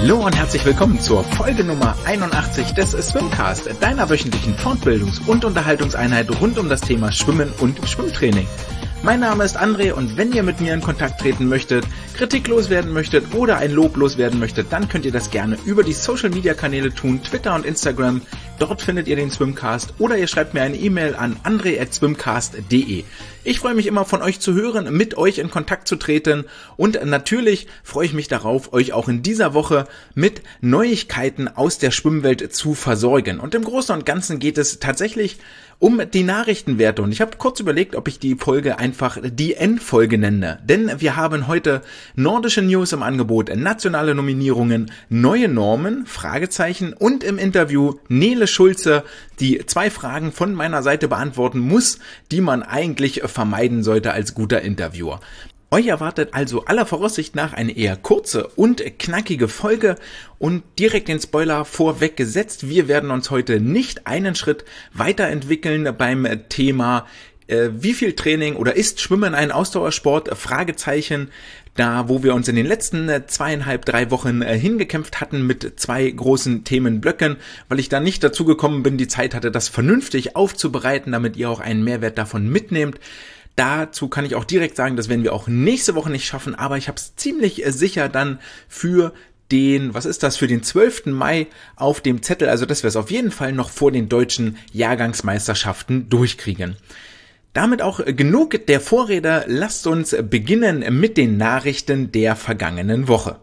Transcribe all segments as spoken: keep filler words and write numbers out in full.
Hallo und herzlich willkommen zur Folge Nummer einundachtzig des Swimcast, deiner wöchentlichen Fortbildungs- und Unterhaltungseinheit rund um das Thema Schwimmen und Schwimmtraining. Mein Name ist André und wenn ihr mit mir in Kontakt treten möchtet, Kritik loswerden möchtet oder ein Lob loswerden möchtet, dann könnt ihr das gerne über die Social Media Kanäle tun, Twitter und Instagram. Dort findet ihr den Swimcast oder ihr schreibt mir eine E-Mail an andre at swimcast punkt de. Ich freue mich immer von euch zu hören, mit euch in Kontakt zu treten und natürlich freue ich mich darauf, euch auch in dieser Woche mit Neuigkeiten aus der Schwimmwelt zu versorgen. Und im Großen und Ganzen geht es tatsächlich um die Nachrichtenwerte und ich habe kurz überlegt, ob ich die Folge einfach die Endfolge nenne, denn wir haben heute nordische News im Angebot, nationale Nominierungen, neue Normen, Fragezeichen und im Interview Nele Schulze, die zwei Fragen von meiner Seite beantworten muss, die man eigentlich vermeiden sollte als guter Interviewer. Euch erwartet also aller Voraussicht nach eine eher kurze und knackige Folge und direkt den Spoiler vorweg gesetzt. Wir werden uns heute nicht einen Schritt weiterentwickeln beim Thema äh, wie viel Training oder ist Schwimmen ein Ausdauersport? Fragezeichen. Da, wo wir uns in den letzten zweieinhalb, drei Wochen äh, hingekämpft hatten mit zwei großen Themenblöcken, weil ich da nicht dazu gekommen bin, die Zeit hatte, das vernünftig aufzubereiten, damit ihr auch einen Mehrwert davon mitnehmt. Dazu kann ich auch direkt sagen, das werden wir auch nächste Woche nicht schaffen, aber ich habe es ziemlich sicher dann für den, was ist das, für den zwölften Mai auf dem Zettel, also dass wir es auf jeden Fall noch vor den deutschen Jahrgangsmeisterschaften durchkriegen. Damit auch genug der Vorrede, lasst uns beginnen mit den Nachrichten der vergangenen Woche.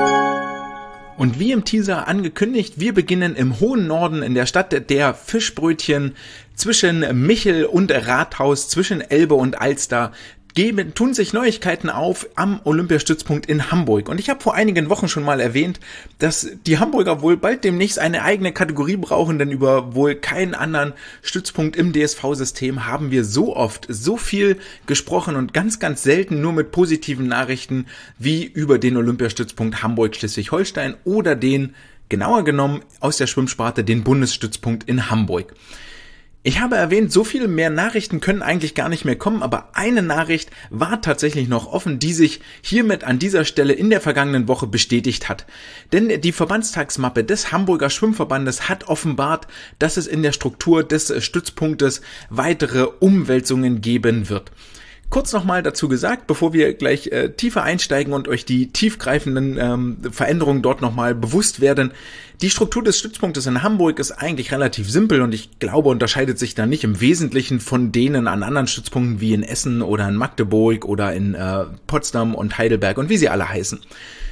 Und wie im Teaser angekündigt, wir beginnen im hohen Norden in der Stadt der Fischbrötchen zwischen Michel und Rathaus, zwischen Elbe und Alster. Geben, tun sich Neuigkeiten auf am Olympiastützpunkt in Hamburg. Und ich habe vor einigen Wochen schon mal erwähnt, dass die Hamburger wohl bald demnächst eine eigene Kategorie brauchen, denn über wohl keinen anderen Stützpunkt im D S V-System haben wir so oft so viel gesprochen und ganz, ganz selten nur mit positiven Nachrichten wie über den Olympiastützpunkt Hamburg-Schleswig-Holstein oder den, genauer genommen aus der Schwimmsparte, den Bundesstützpunkt in Hamburg. Ich habe erwähnt, so viel mehr Nachrichten können eigentlich gar nicht mehr kommen, aber eine Nachricht war tatsächlich noch offen, die sich hiermit an dieser Stelle in der vergangenen Woche bestätigt hat. Denn die Verbandstagsmappe des Hamburger Schwimmverbandes hat offenbart, dass es in der Struktur des Stützpunktes weitere Umwälzungen geben wird. Kurz nochmal dazu gesagt, bevor wir gleich äh, tiefer einsteigen und euch die tiefgreifenden ähm, Veränderungen dort nochmal bewusst werden. Die Struktur des Stützpunktes in Hamburg ist eigentlich relativ simpel und ich glaube, unterscheidet sich da nicht im Wesentlichen von denen an anderen Stützpunkten wie in Essen oder in Magdeburg oder in äh, Potsdam und Heidelberg und wie sie alle heißen.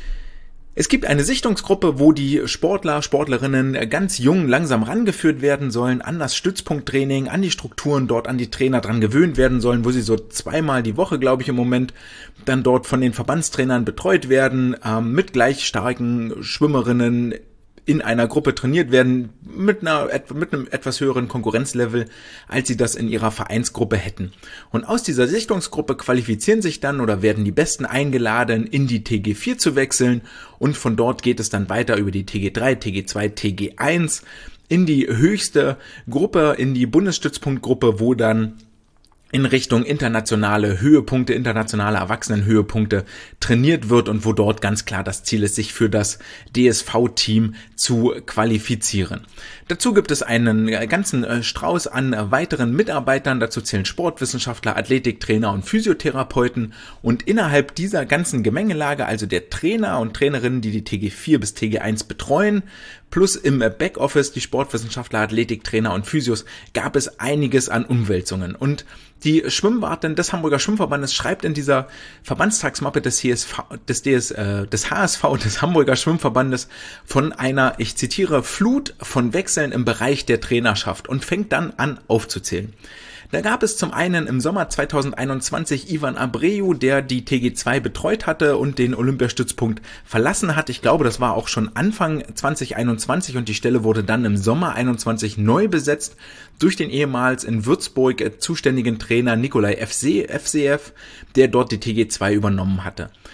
Es gibt eine Sichtungsgruppe, wo die Sportler, Sportlerinnen ganz jung langsam rangeführt werden sollen an das Stützpunkttraining, an die Strukturen dort, an die Trainer dran gewöhnt werden sollen, wo sie so zweimal die Woche, glaube ich, im Moment dann dort von den Verbandstrainern betreut werden, ähm, mit gleich starken Schwimmerinnen in einer Gruppe trainiert werden, mit einer mit einem etwas höheren Konkurrenzlevel, als sie das in ihrer Vereinsgruppe hätten. Und aus dieser Sichtungsgruppe qualifizieren sich dann oder werden die Besten eingeladen, in die T G vier zu wechseln und von dort geht es dann weiter über die T G drei, T G zwei, T G eins in die höchste Gruppe, in die Bundesstützpunktgruppe, wo dann in Richtung internationale Höhepunkte, internationale Erwachsenenhöhepunkte trainiert wird und wo dort ganz klar das Ziel ist, sich für das D S V-Team zu qualifizieren. Dazu gibt es einen ganzen Strauß an weiteren Mitarbeitern, dazu zählen Sportwissenschaftler, Athletiktrainer und Physiotherapeuten und innerhalb dieser ganzen Gemengelage, also der Trainer und Trainerinnen, die die T G vier bis T G eins betreuen, plus im Backoffice die Sportwissenschaftler, Athletiktrainer und Physios, gab es einiges an Umwälzungen. Und die Schwimmwartin des Hamburger Schwimmverbandes schreibt in dieser Verbandstagsmappe des, C S V, des, D S, äh, des H S V, des Hamburger Schwimmverbandes, von einer, ich zitiere, Flut von Wechseln im Bereich der Trainerschaft und fängt dann an aufzuzählen. Da gab es zum einen im Sommer zweitausendeinundzwanzig Ivan Abreu, der die T G zwei betreut hatte und den Olympiastützpunkt verlassen hat. Ich glaube, das war auch schon Anfang zwanzig einundzwanzig und die Stelle wurde dann im Sommer einundzwanzig neu besetzt durch den ehemals in Würzburg zuständigen Trainer Nikolai F C F, der dort die T G zwei übernommen hatte.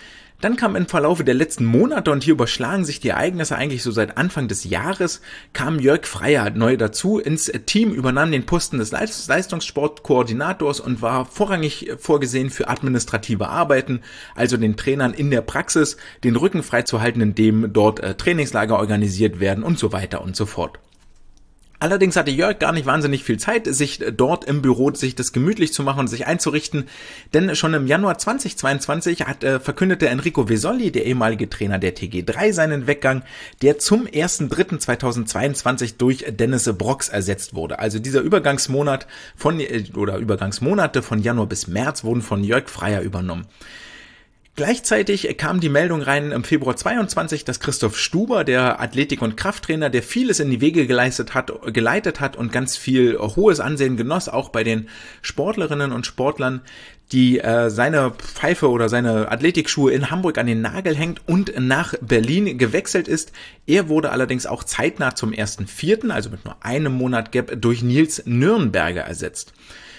Dann kam im Verlaufe der letzten Monate, und hier überschlagen sich die Ereignisse eigentlich so seit Anfang des Jahres, kam Jörg Freier neu dazu ins Team, übernahm den Posten des Leistungssportkoordinators und war vorrangig vorgesehen für administrative Arbeiten, also den Trainern in der Praxis, den Rücken freizuhalten, indem dort äh, Trainingslager organisiert werden und so weiter und so fort. Allerdings hatte Jörg gar nicht wahnsinnig viel Zeit, sich dort im Büro sich das gemütlich zu machen und sich einzurichten, denn schon im Januar zweitausendzweiundzwanzig hat äh, verkündete Enrico Vesoli, der ehemalige Trainer der T G drei, seinen Weggang, der zum ersten dritten zweitausendzweiundzwanzig durch Dennis Brox ersetzt wurde. Also dieser Übergangsmonat von äh, oder Übergangsmonate von Januar bis März wurden von Jörg Freier übernommen. Gleichzeitig kam die Meldung rein im Februar zweiundzwanzig, dass Christoph Stuber, der Athletik- und Krafttrainer, der vieles in die Wege geleistet hat, geleitet hat und ganz viel hohes Ansehen genoss, auch bei den Sportlerinnen und Sportlern, die äh, seine Pfeife oder seine Athletikschuhe in Hamburg an den Nagel hängt und nach Berlin gewechselt ist. Er wurde allerdings auch zeitnah zum ersten vierten, also mit nur einem Monat Gap, durch Nils Nürnberger ersetzt.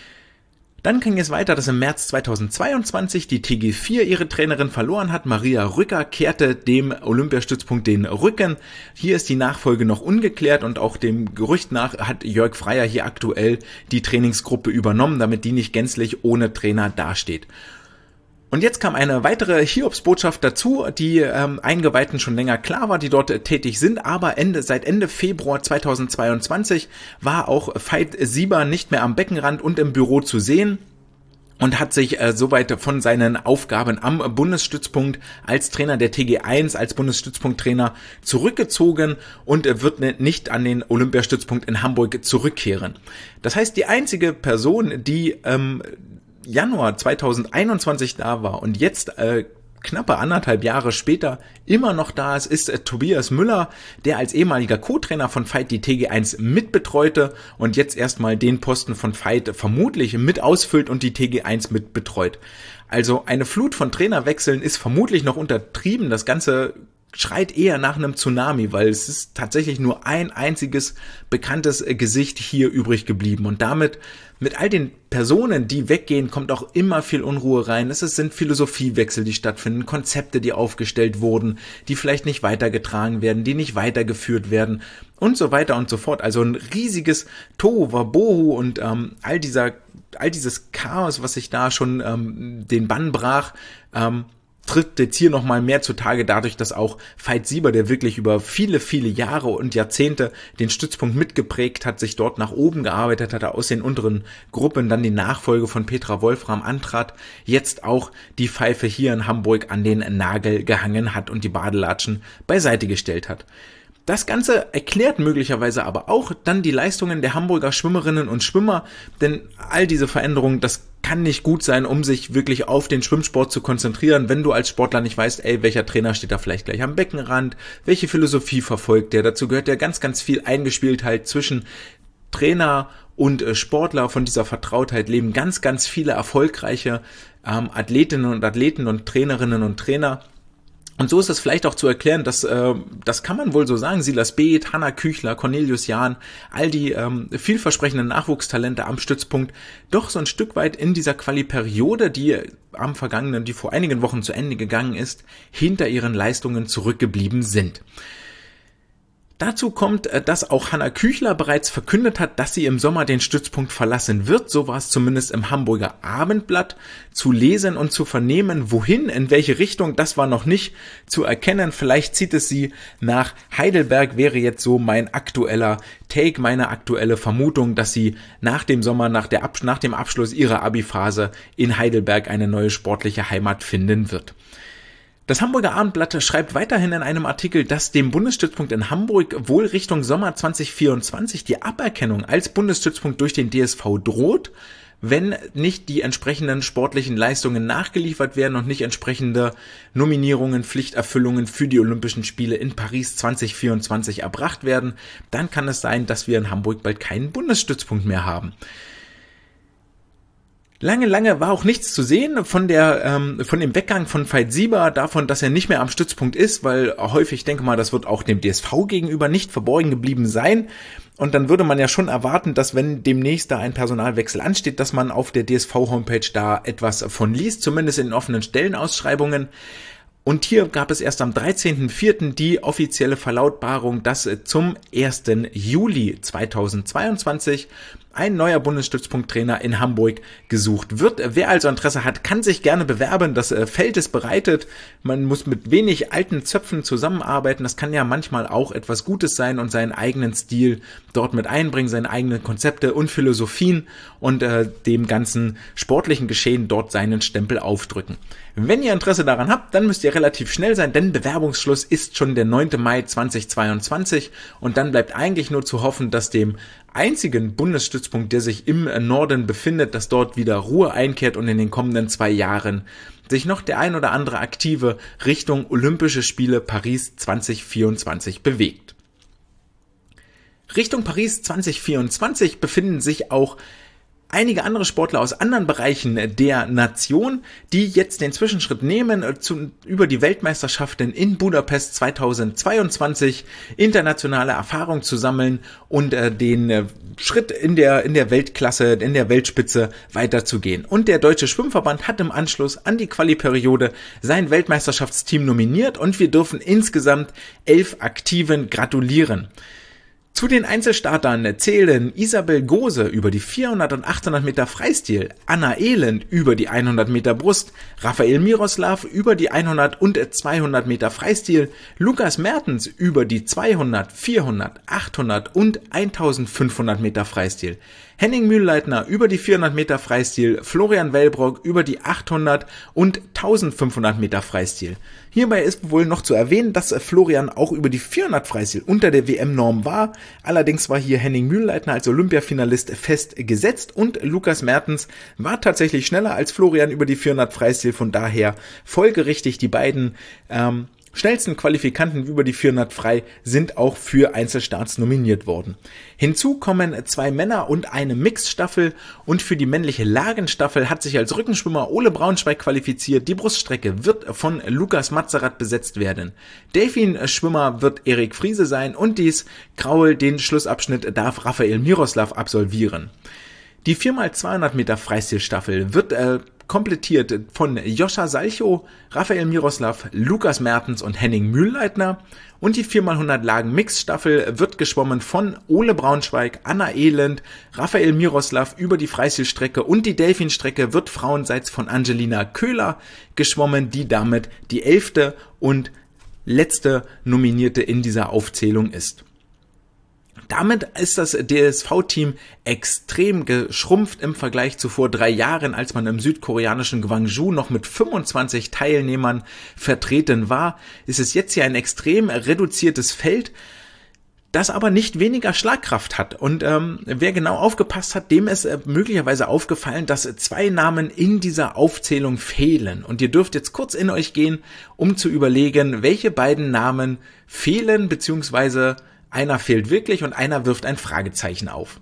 Dann ging es weiter, dass im März zweitausendzweiundzwanzig die T G vier ihre Trainerin verloren hat. Maria Rücker kehrte dem Olympiastützpunkt den Rücken. Hier ist die Nachfolge noch ungeklärt und auch dem Gerücht nach hat Jörg Freier hier aktuell die Trainingsgruppe übernommen, damit die nicht gänzlich ohne Trainer dasteht. Und jetzt kam eine weitere Hiobsbotschaft dazu, die ähm, Eingeweihten schon länger klar war, die dort äh, tätig sind, aber Ende, seit Ende Februar zweitausendzweiundzwanzig war auch Veit Sieber nicht mehr am Beckenrand und im Büro zu sehen und hat sich äh, soweit von seinen Aufgaben am Bundesstützpunkt als Trainer der T G eins, als Bundesstützpunkttrainer zurückgezogen und äh, wird ne, nicht an den Olympiastützpunkt in Hamburg zurückkehren. Das heißt, die einzige Person, die ähm, Januar zweitausendeinundzwanzig da war und jetzt äh, knappe anderthalb Jahre später immer noch da ist, ist äh, Tobias Müller, der als ehemaliger Co-Trainer von Veit die T G eins mitbetreute und jetzt erstmal den Posten von Veit vermutlich mit ausfüllt und die T G eins mitbetreut. Also eine Flut von Trainerwechseln ist vermutlich noch untertrieben. Das Ganze schreit eher nach einem Tsunami, weil es ist tatsächlich nur ein einziges bekanntes Gesicht hier übrig geblieben und damit mit all den Personen, die weggehen, kommt auch immer viel Unruhe rein. Es sind Philosophiewechsel, die stattfinden, Konzepte, die aufgestellt wurden, die vielleicht nicht weitergetragen werden, die nicht weitergeführt werden und so weiter und so fort. Also ein riesiges Tohuwabohu und ähm, all dieser, all dieses Chaos, was sich da schon ähm, den Bann brach, ähm, tritt jetzt hier nochmal mehr zutage dadurch, dass auch Veit Sieber, der wirklich über viele, viele Jahre und Jahrzehnte den Stützpunkt mitgeprägt hat, sich dort nach oben gearbeitet hat, aus den unteren Gruppen dann die Nachfolge von Petra Wolfram antrat, jetzt auch die Pfeife hier in Hamburg an den Nagel gehangen hat und die Badelatschen beiseite gestellt hat. Das Ganze erklärt möglicherweise aber auch dann die Leistungen der Hamburger Schwimmerinnen und Schwimmer, denn all diese Veränderungen, das kann nicht gut sein, um sich wirklich auf den Schwimmsport zu konzentrieren, wenn du als Sportler nicht weißt, ey, welcher Trainer steht da vielleicht gleich am Beckenrand, welche Philosophie verfolgt der. Dazu gehört ja ganz, ganz viel Eingespieltheit zwischen Trainer und äh, Sportler. Von dieser Vertrautheit leben ganz, ganz viele erfolgreiche ähm, Athletinnen und Athleten und Trainerinnen und Trainer. Und so ist es vielleicht auch zu erklären, dass, äh, das kann man wohl so sagen, Silas Beeth, Hanna Küchler, Cornelius Jahn, all die ähm, vielversprechenden Nachwuchstalente am Stützpunkt doch so ein Stück weit in dieser Quali-Periode, die am vergangenen, die vor einigen Wochen zu Ende gegangen ist, hinter ihren Leistungen zurückgeblieben sind. Dazu kommt, dass auch Hanna Küchler bereits verkündet hat, dass sie im Sommer den Stützpunkt verlassen wird. So war es zumindest im Hamburger Abendblatt zu lesen und zu vernehmen. Wohin, in welche Richtung, das war noch nicht zu erkennen. Vielleicht zieht es sie nach Heidelberg, wäre jetzt so mein aktueller Take, meine aktuelle Vermutung, dass sie nach dem Sommer, nach, der Ab- nach dem Abschluss ihrer Abi-Phase in Heidelberg eine neue sportliche Heimat finden wird. Das Hamburger Abendblatt schreibt weiterhin in einem Artikel, dass dem Bundesstützpunkt in Hamburg wohl Richtung Sommer zwanzig vierundzwanzig die Aberkennung als Bundesstützpunkt durch den D S V droht, wenn nicht die entsprechenden sportlichen Leistungen nachgeliefert werden und nicht entsprechende Nominierungen, Pflichterfüllungen für die Olympischen Spiele in Paris zwanzig vierundzwanzig erbracht werden. Dann kann es sein, dass wir in Hamburg bald keinen Bundesstützpunkt mehr haben. Lange, lange war auch nichts zu sehen von der, ähm, von dem Weggang von Veit Sieber, davon, dass er nicht mehr am Stützpunkt ist, weil häufig, ich denke mal, das wird auch dem D S V gegenüber nicht verborgen geblieben sein. Und dann würde man ja schon erwarten, dass wenn demnächst da ein Personalwechsel ansteht, dass man auf der D S V-Homepage da etwas von liest, zumindest in offenen Stellenausschreibungen. Und hier gab es erst am dreizehnten vierten die offizielle Verlautbarung, dass zum ersten Juli zweitausendzweiundzwanzig ein neuer Bundesstützpunkttrainer in Hamburg gesucht wird. Wer also Interesse hat, kann sich gerne bewerben. Das Feld ist bereitet. Man muss mit wenig alten Zöpfen zusammenarbeiten. Das kann ja manchmal auch etwas Gutes sein und seinen eigenen Stil dort mit einbringen, seine eigenen Konzepte und Philosophien und äh, dem ganzen sportlichen Geschehen dort seinen Stempel aufdrücken. Wenn ihr Interesse daran habt, dann müsst ihr relativ schnell sein, denn Bewerbungsschluss ist schon der neunte Mai zweitausendzweiundzwanzig und dann bleibt eigentlich nur zu hoffen, dass dem einzigen Bundesstützpunkt, der sich im Norden befindet, dass dort wieder Ruhe einkehrt und in den kommenden zwei Jahren sich noch der ein oder andere Aktive Richtung Olympische Spiele Paris zwanzig vierundzwanzig bewegt. Richtung Paris zwanzig vierundzwanzig befinden sich auch einige andere Sportler aus anderen Bereichen der Nation, die jetzt den Zwischenschritt nehmen, zu, über die Weltmeisterschaften in Budapest zweitausendzweiundzwanzig internationale Erfahrung zu sammeln und äh, den äh, Schritt in der, in der Weltklasse, in der Weltspitze weiterzugehen. Und der Deutsche Schwimmverband hat im Anschluss an die Quali-Periode sein Weltmeisterschaftsteam nominiert und wir dürfen insgesamt elf Aktiven gratulieren. Zu den Einzelstartern zählen Isabel Gose über die vierhundert und achthundert Meter Freistil, Anna Elend über die hundert Meter Brust, Rafael Miroslav über die hundert und zweihundert Meter Freistil, Lukas Mertens über die zweihundert, vierhundert, achthundert und eintausendfünfhundert Meter Freistil, Henning Mühlleitner über die vierhundert Meter Freistil, Florian Wellbrock über die achthundert und eintausendfünfhundert Meter Freistil. Hierbei ist wohl noch zu erwähnen, dass Florian auch über die vierhundert Freistil unter der W M-Norm war. Allerdings war hier Henning Mühlleitner als Olympiafinalist festgesetzt und Lukas Mertens war tatsächlich schneller als Florian über die vierhundert Freistil. Von daher folgerichtig die beiden ähm, schnellsten Qualifikanten über die vierhundert frei sind auch für Einzelstarts nominiert worden. Hinzu kommen zwei Männer und eine Mixstaffel und für die männliche Lagenstaffel hat sich als Rückenschwimmer Ole Braunschweig qualifiziert. Die Bruststrecke wird von Lukas Matzerath besetzt werden. Delfin-Schwimmer wird Erik Friese sein und dies Kraul, den Schlussabschnitt darf Rafael Miroslav absolvieren. Die vier mal zweihundert Meter Freistilstaffel wird äh, komplettiert von Joscha Salchow, Rafael Miroslav, Lukas Mertens und Henning Mühlleitner und die vier mal hundert Lagen Mixstaffel wird geschwommen von Ole Braunschweig, Anna Elend, Rafael Miroslav über die Freistilstrecke und die Delfinstrecke wird frauenseits von Angelina Köhler geschwommen, die damit die elfte und letzte Nominierte in dieser Aufzählung ist. Damit ist das D S V-Team extrem geschrumpft im Vergleich zu vor drei Jahren, als man im südkoreanischen Gwangju noch mit fünfundzwanzig Teilnehmern vertreten war. Ist es jetzt hier ein extrem reduziertes Feld, das aber nicht weniger Schlagkraft hat. Und ähm, wer genau aufgepasst hat, dem ist äh, möglicherweise aufgefallen, dass zwei Namen in dieser Aufzählung fehlen. Und ihr dürft jetzt kurz in euch gehen, um zu überlegen, welche beiden Namen fehlen, beziehungsweise einer fehlt wirklich und einer wirft ein Fragezeichen auf.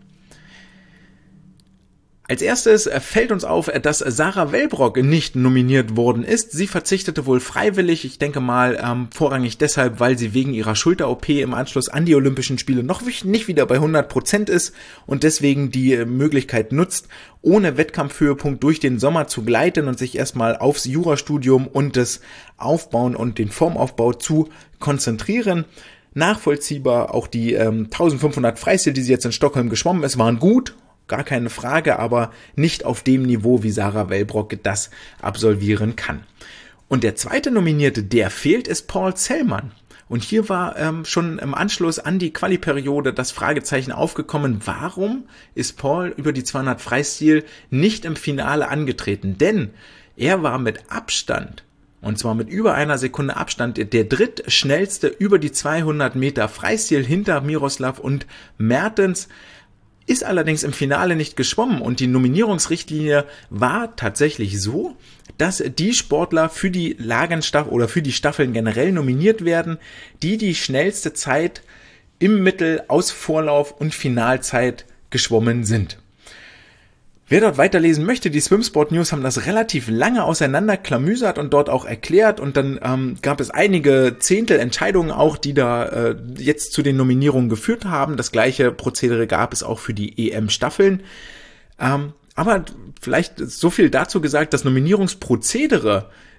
Als erstes fällt uns auf, dass Sarah Wellbrock nicht nominiert worden ist. Sie verzichtete wohl freiwillig, ich denke mal ähm, vorrangig deshalb, weil sie wegen ihrer Schulter-O P im Anschluss an die Olympischen Spiele noch nicht wieder bei hundert Prozent ist und deswegen die Möglichkeit nutzt, ohne Wettkampfhöhepunkt durch den Sommer zu gleiten und sich erstmal aufs Jurastudium und das Aufbauen und den Formaufbau zu konzentrieren. Nachvollziehbar, auch die ähm, eintausendfünfhundert Freistil, die sie jetzt in Stockholm geschwommen ist, waren gut, gar keine Frage, aber nicht auf dem Niveau, wie Sarah Wellbrock das absolvieren kann. Und der zweite Nominierte, der fehlt, ist Paul Zellmann. Und hier war ähm, schon im Anschluss an die Quali-Periode das Fragezeichen aufgekommen, warum ist Paul über die zweihundert Freistil nicht im Finale angetreten? Denn er war mit Abstand, und zwar mit über einer Sekunde Abstand, der drittschnellste über die zweihundert Meter Freistil hinter Miroslav und Mertens, ist allerdings im Finale nicht geschwommen und die Nominierungsrichtlinie war tatsächlich so, dass die Sportler für die Lagenstaffel oder für die Staffeln generell nominiert werden, die die schnellste Zeit im Mittel aus Vorlauf und Finalzeit geschwommen sind. Wer dort weiterlesen möchte, die Swimsport News haben das relativ lange auseinanderklamüsert und dort auch erklärt und dann ähm, gab es einige Zehntelentscheidungen auch, die da äh, jetzt zu den Nominierungen geführt haben. Das gleiche Prozedere gab es auch für die E M-Staffeln. Ähm, aber vielleicht so viel dazu gesagt, das Nominierungsprozedere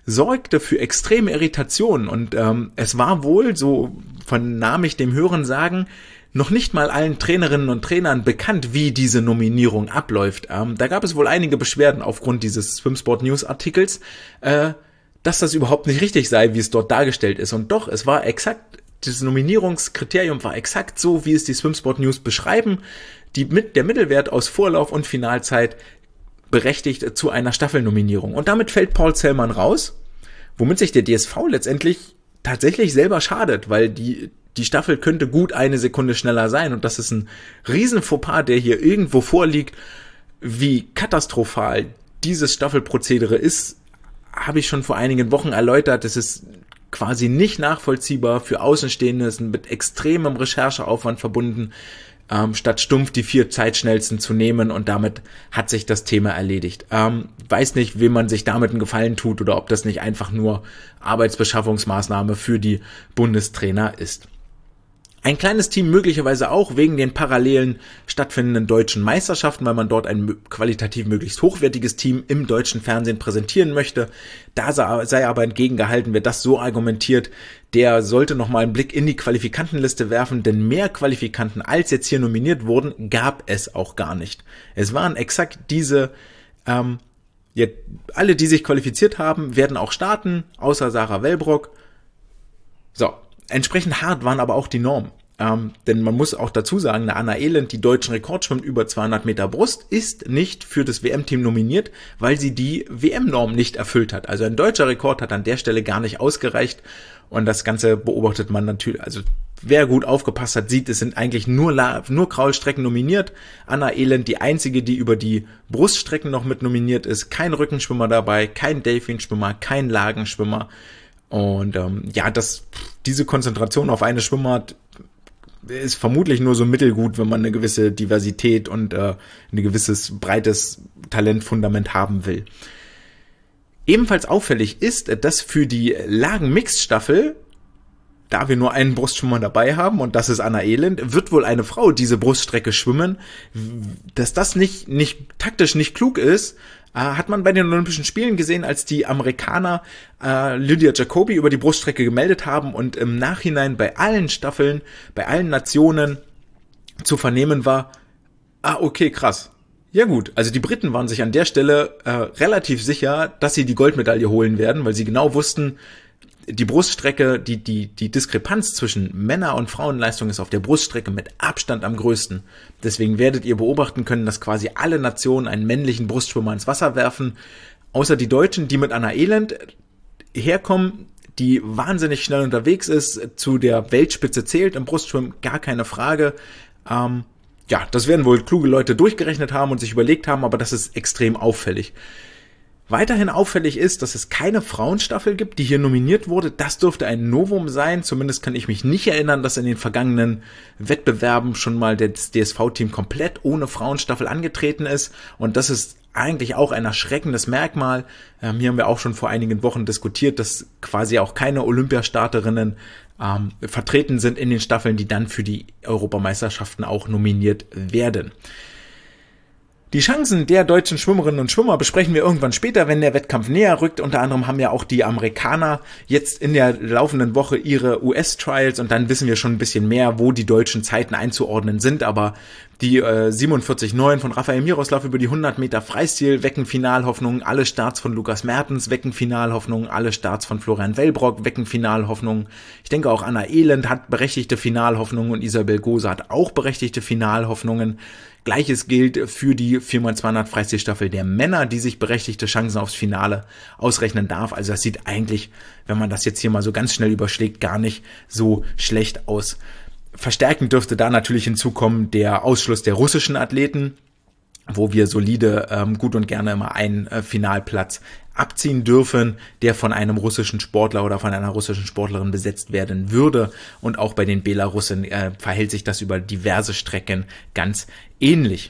sorgte für extreme Irritationen und ähm, es war wohl, so vernahm ich dem Hörensagen, noch nicht mal allen Trainerinnen und Trainern bekannt, wie diese Nominierung abläuft. Ähm, da gab es wohl einige Beschwerden aufgrund dieses Swimsport News Artikels, äh, dass das überhaupt nicht richtig sei, wie es dort dargestellt ist. Und doch, es war exakt, das Nominierungskriterium war exakt so, wie es die Swimsport News beschreiben. Die, mit, der Mittelwert aus Vorlauf und Finalzeit berechtigt zu einer Staffelnominierung. Und damit fällt Paul Zellmann raus, womit sich der D S V letztendlich tatsächlich selber schadet, weil die Die Staffel könnte gut eine Sekunde schneller sein und das ist ein riesen Fauxpas, der hier irgendwo vorliegt. Wie katastrophal dieses Staffelprozedere ist, habe ich schon vor einigen Wochen erläutert. Es ist quasi nicht nachvollziehbar für Außenstehende, es ist mit extremem Rechercheaufwand verbunden, ähm, statt stumpf die vier Zeitschnellsten zu nehmen und damit hat sich das Thema erledigt. Ähm, weiß nicht, wem man sich damit einen Gefallen tut oder ob das nicht einfach nur Arbeitsbeschaffungsmaßnahme für die Bundestrainer ist. Ein kleines Team möglicherweise auch wegen den parallelen stattfindenden deutschen Meisterschaften, weil man dort ein qualitativ möglichst hochwertiges Team im deutschen Fernsehen präsentieren möchte. Da sei aber entgegengehalten, wer das so argumentiert, der sollte nochmal einen Blick in die Qualifikantenliste werfen, denn mehr Qualifikanten als jetzt hier nominiert wurden, gab es auch gar nicht. Es waren exakt diese, ähm, ja, alle, die sich qualifiziert haben, werden auch starten, außer Sarah Wellbrock. So. Entsprechend hart waren aber auch die Normen. Ähm, denn man muss auch dazu sagen, eine Anna Elend, die deutschen Rekord schwimmt über zweihundert Meter Brust, ist nicht für das W M-Team nominiert, weil sie die W M-Norm nicht erfüllt hat. Also ein deutscher Rekord hat an der Stelle gar nicht ausgereicht und das Ganze beobachtet man natürlich, also wer gut aufgepasst hat, sieht, es sind eigentlich nur, nur Kraulstrecken nominiert. Anna Elend, die einzige, die über die Bruststrecken noch mit nominiert ist, kein Rückenschwimmer dabei, kein Delfinschwimmer, kein Lagenschwimmer. Und ähm, ja, das, diese Konzentration auf eine Schwimmart ist vermutlich nur so mittelgut, wenn man eine gewisse Diversität und äh, ein gewisses breites Talentfundament haben will. Ebenfalls auffällig ist, dass für die Lagen-Mixed-Staffel, da wir nur einen Brustschwimmer dabei haben, und das ist Anna Elend, wird wohl eine Frau diese Bruststrecke schwimmen. Dass das nicht, nicht taktisch nicht klug ist, hat man bei den Olympischen Spielen gesehen, als die Amerikaner äh, Lydia Jacobi über die Bruststrecke gemeldet haben und im Nachhinein bei allen Staffeln, bei allen Nationen zu vernehmen war, ah, okay, krass. Ja gut, also die Briten waren sich an der Stelle äh, relativ sicher, dass sie die Goldmedaille holen werden, weil sie genau wussten, die Bruststrecke, die, die, die Diskrepanz zwischen Männer- und Frauenleistung ist auf der Bruststrecke mit Abstand am größten. Deswegen werdet ihr beobachten können, dass quasi alle Nationen einen männlichen Brustschwimmer ins Wasser werfen, außer die Deutschen, die mit Anna Elend herkommen, die wahnsinnig schnell unterwegs ist, zu der Weltspitze zählt im Brustschwimmen, gar keine Frage. Ähm, ja, das werden wohl kluge Leute durchgerechnet haben und sich überlegt haben, aber das ist extrem auffällig. Weiterhin auffällig ist, dass es keine Frauenstaffel gibt, die hier nominiert wurde. Das dürfte ein Novum sein. Zumindest kann ich mich nicht erinnern, dass in den vergangenen Wettbewerben schon mal das D S V-Team komplett ohne Frauenstaffel angetreten ist. Und das ist eigentlich auch ein erschreckendes Merkmal. Ähm, hier haben wir auch schon vor einigen Wochen diskutiert, dass quasi auch keine Olympiastarterinnen ähm, vertreten sind in den Staffeln, die dann für die Europameisterschaften auch nominiert werden. Die Chancen der deutschen Schwimmerinnen und Schwimmer besprechen wir irgendwann später, wenn der Wettkampf näher rückt. Unter anderem haben ja auch die Amerikaner jetzt in der laufenden Woche ihre U S-Trials und dann wissen wir schon ein bisschen mehr, wo die deutschen Zeiten einzuordnen sind. Aber die äh, siebenundvierzig neun von Rafael Miroslav über die hundert Meter Freistil wecken Finalhoffnungen. Alle Starts von Lukas Mertens wecken Finalhoffnungen. Alle Starts von Florian Wellbrock wecken Finalhoffnungen. Ich denke auch Anna Elend hat berechtigte Finalhoffnungen und Isabel Gose hat auch berechtigte Finalhoffnungen. Gleiches gilt für die vier mal zweihundert Freistilstaffel der Männer, die sich berechtigte Chancen aufs Finale ausrechnen darf. Also das sieht eigentlich, wenn man das jetzt hier mal so ganz schnell überschlägt, gar nicht so schlecht aus. Verstärkend dürfte da natürlich hinzukommen der Ausschluss der russischen Athleten, wo wir solide ähm, gut und gerne immer einen äh, Finalplatz abziehen dürfen, der von einem russischen Sportler oder von einer russischen Sportlerin besetzt werden würde. Und auch bei den Belarussen äh, verhält sich das über diverse Strecken ganz ähnlich.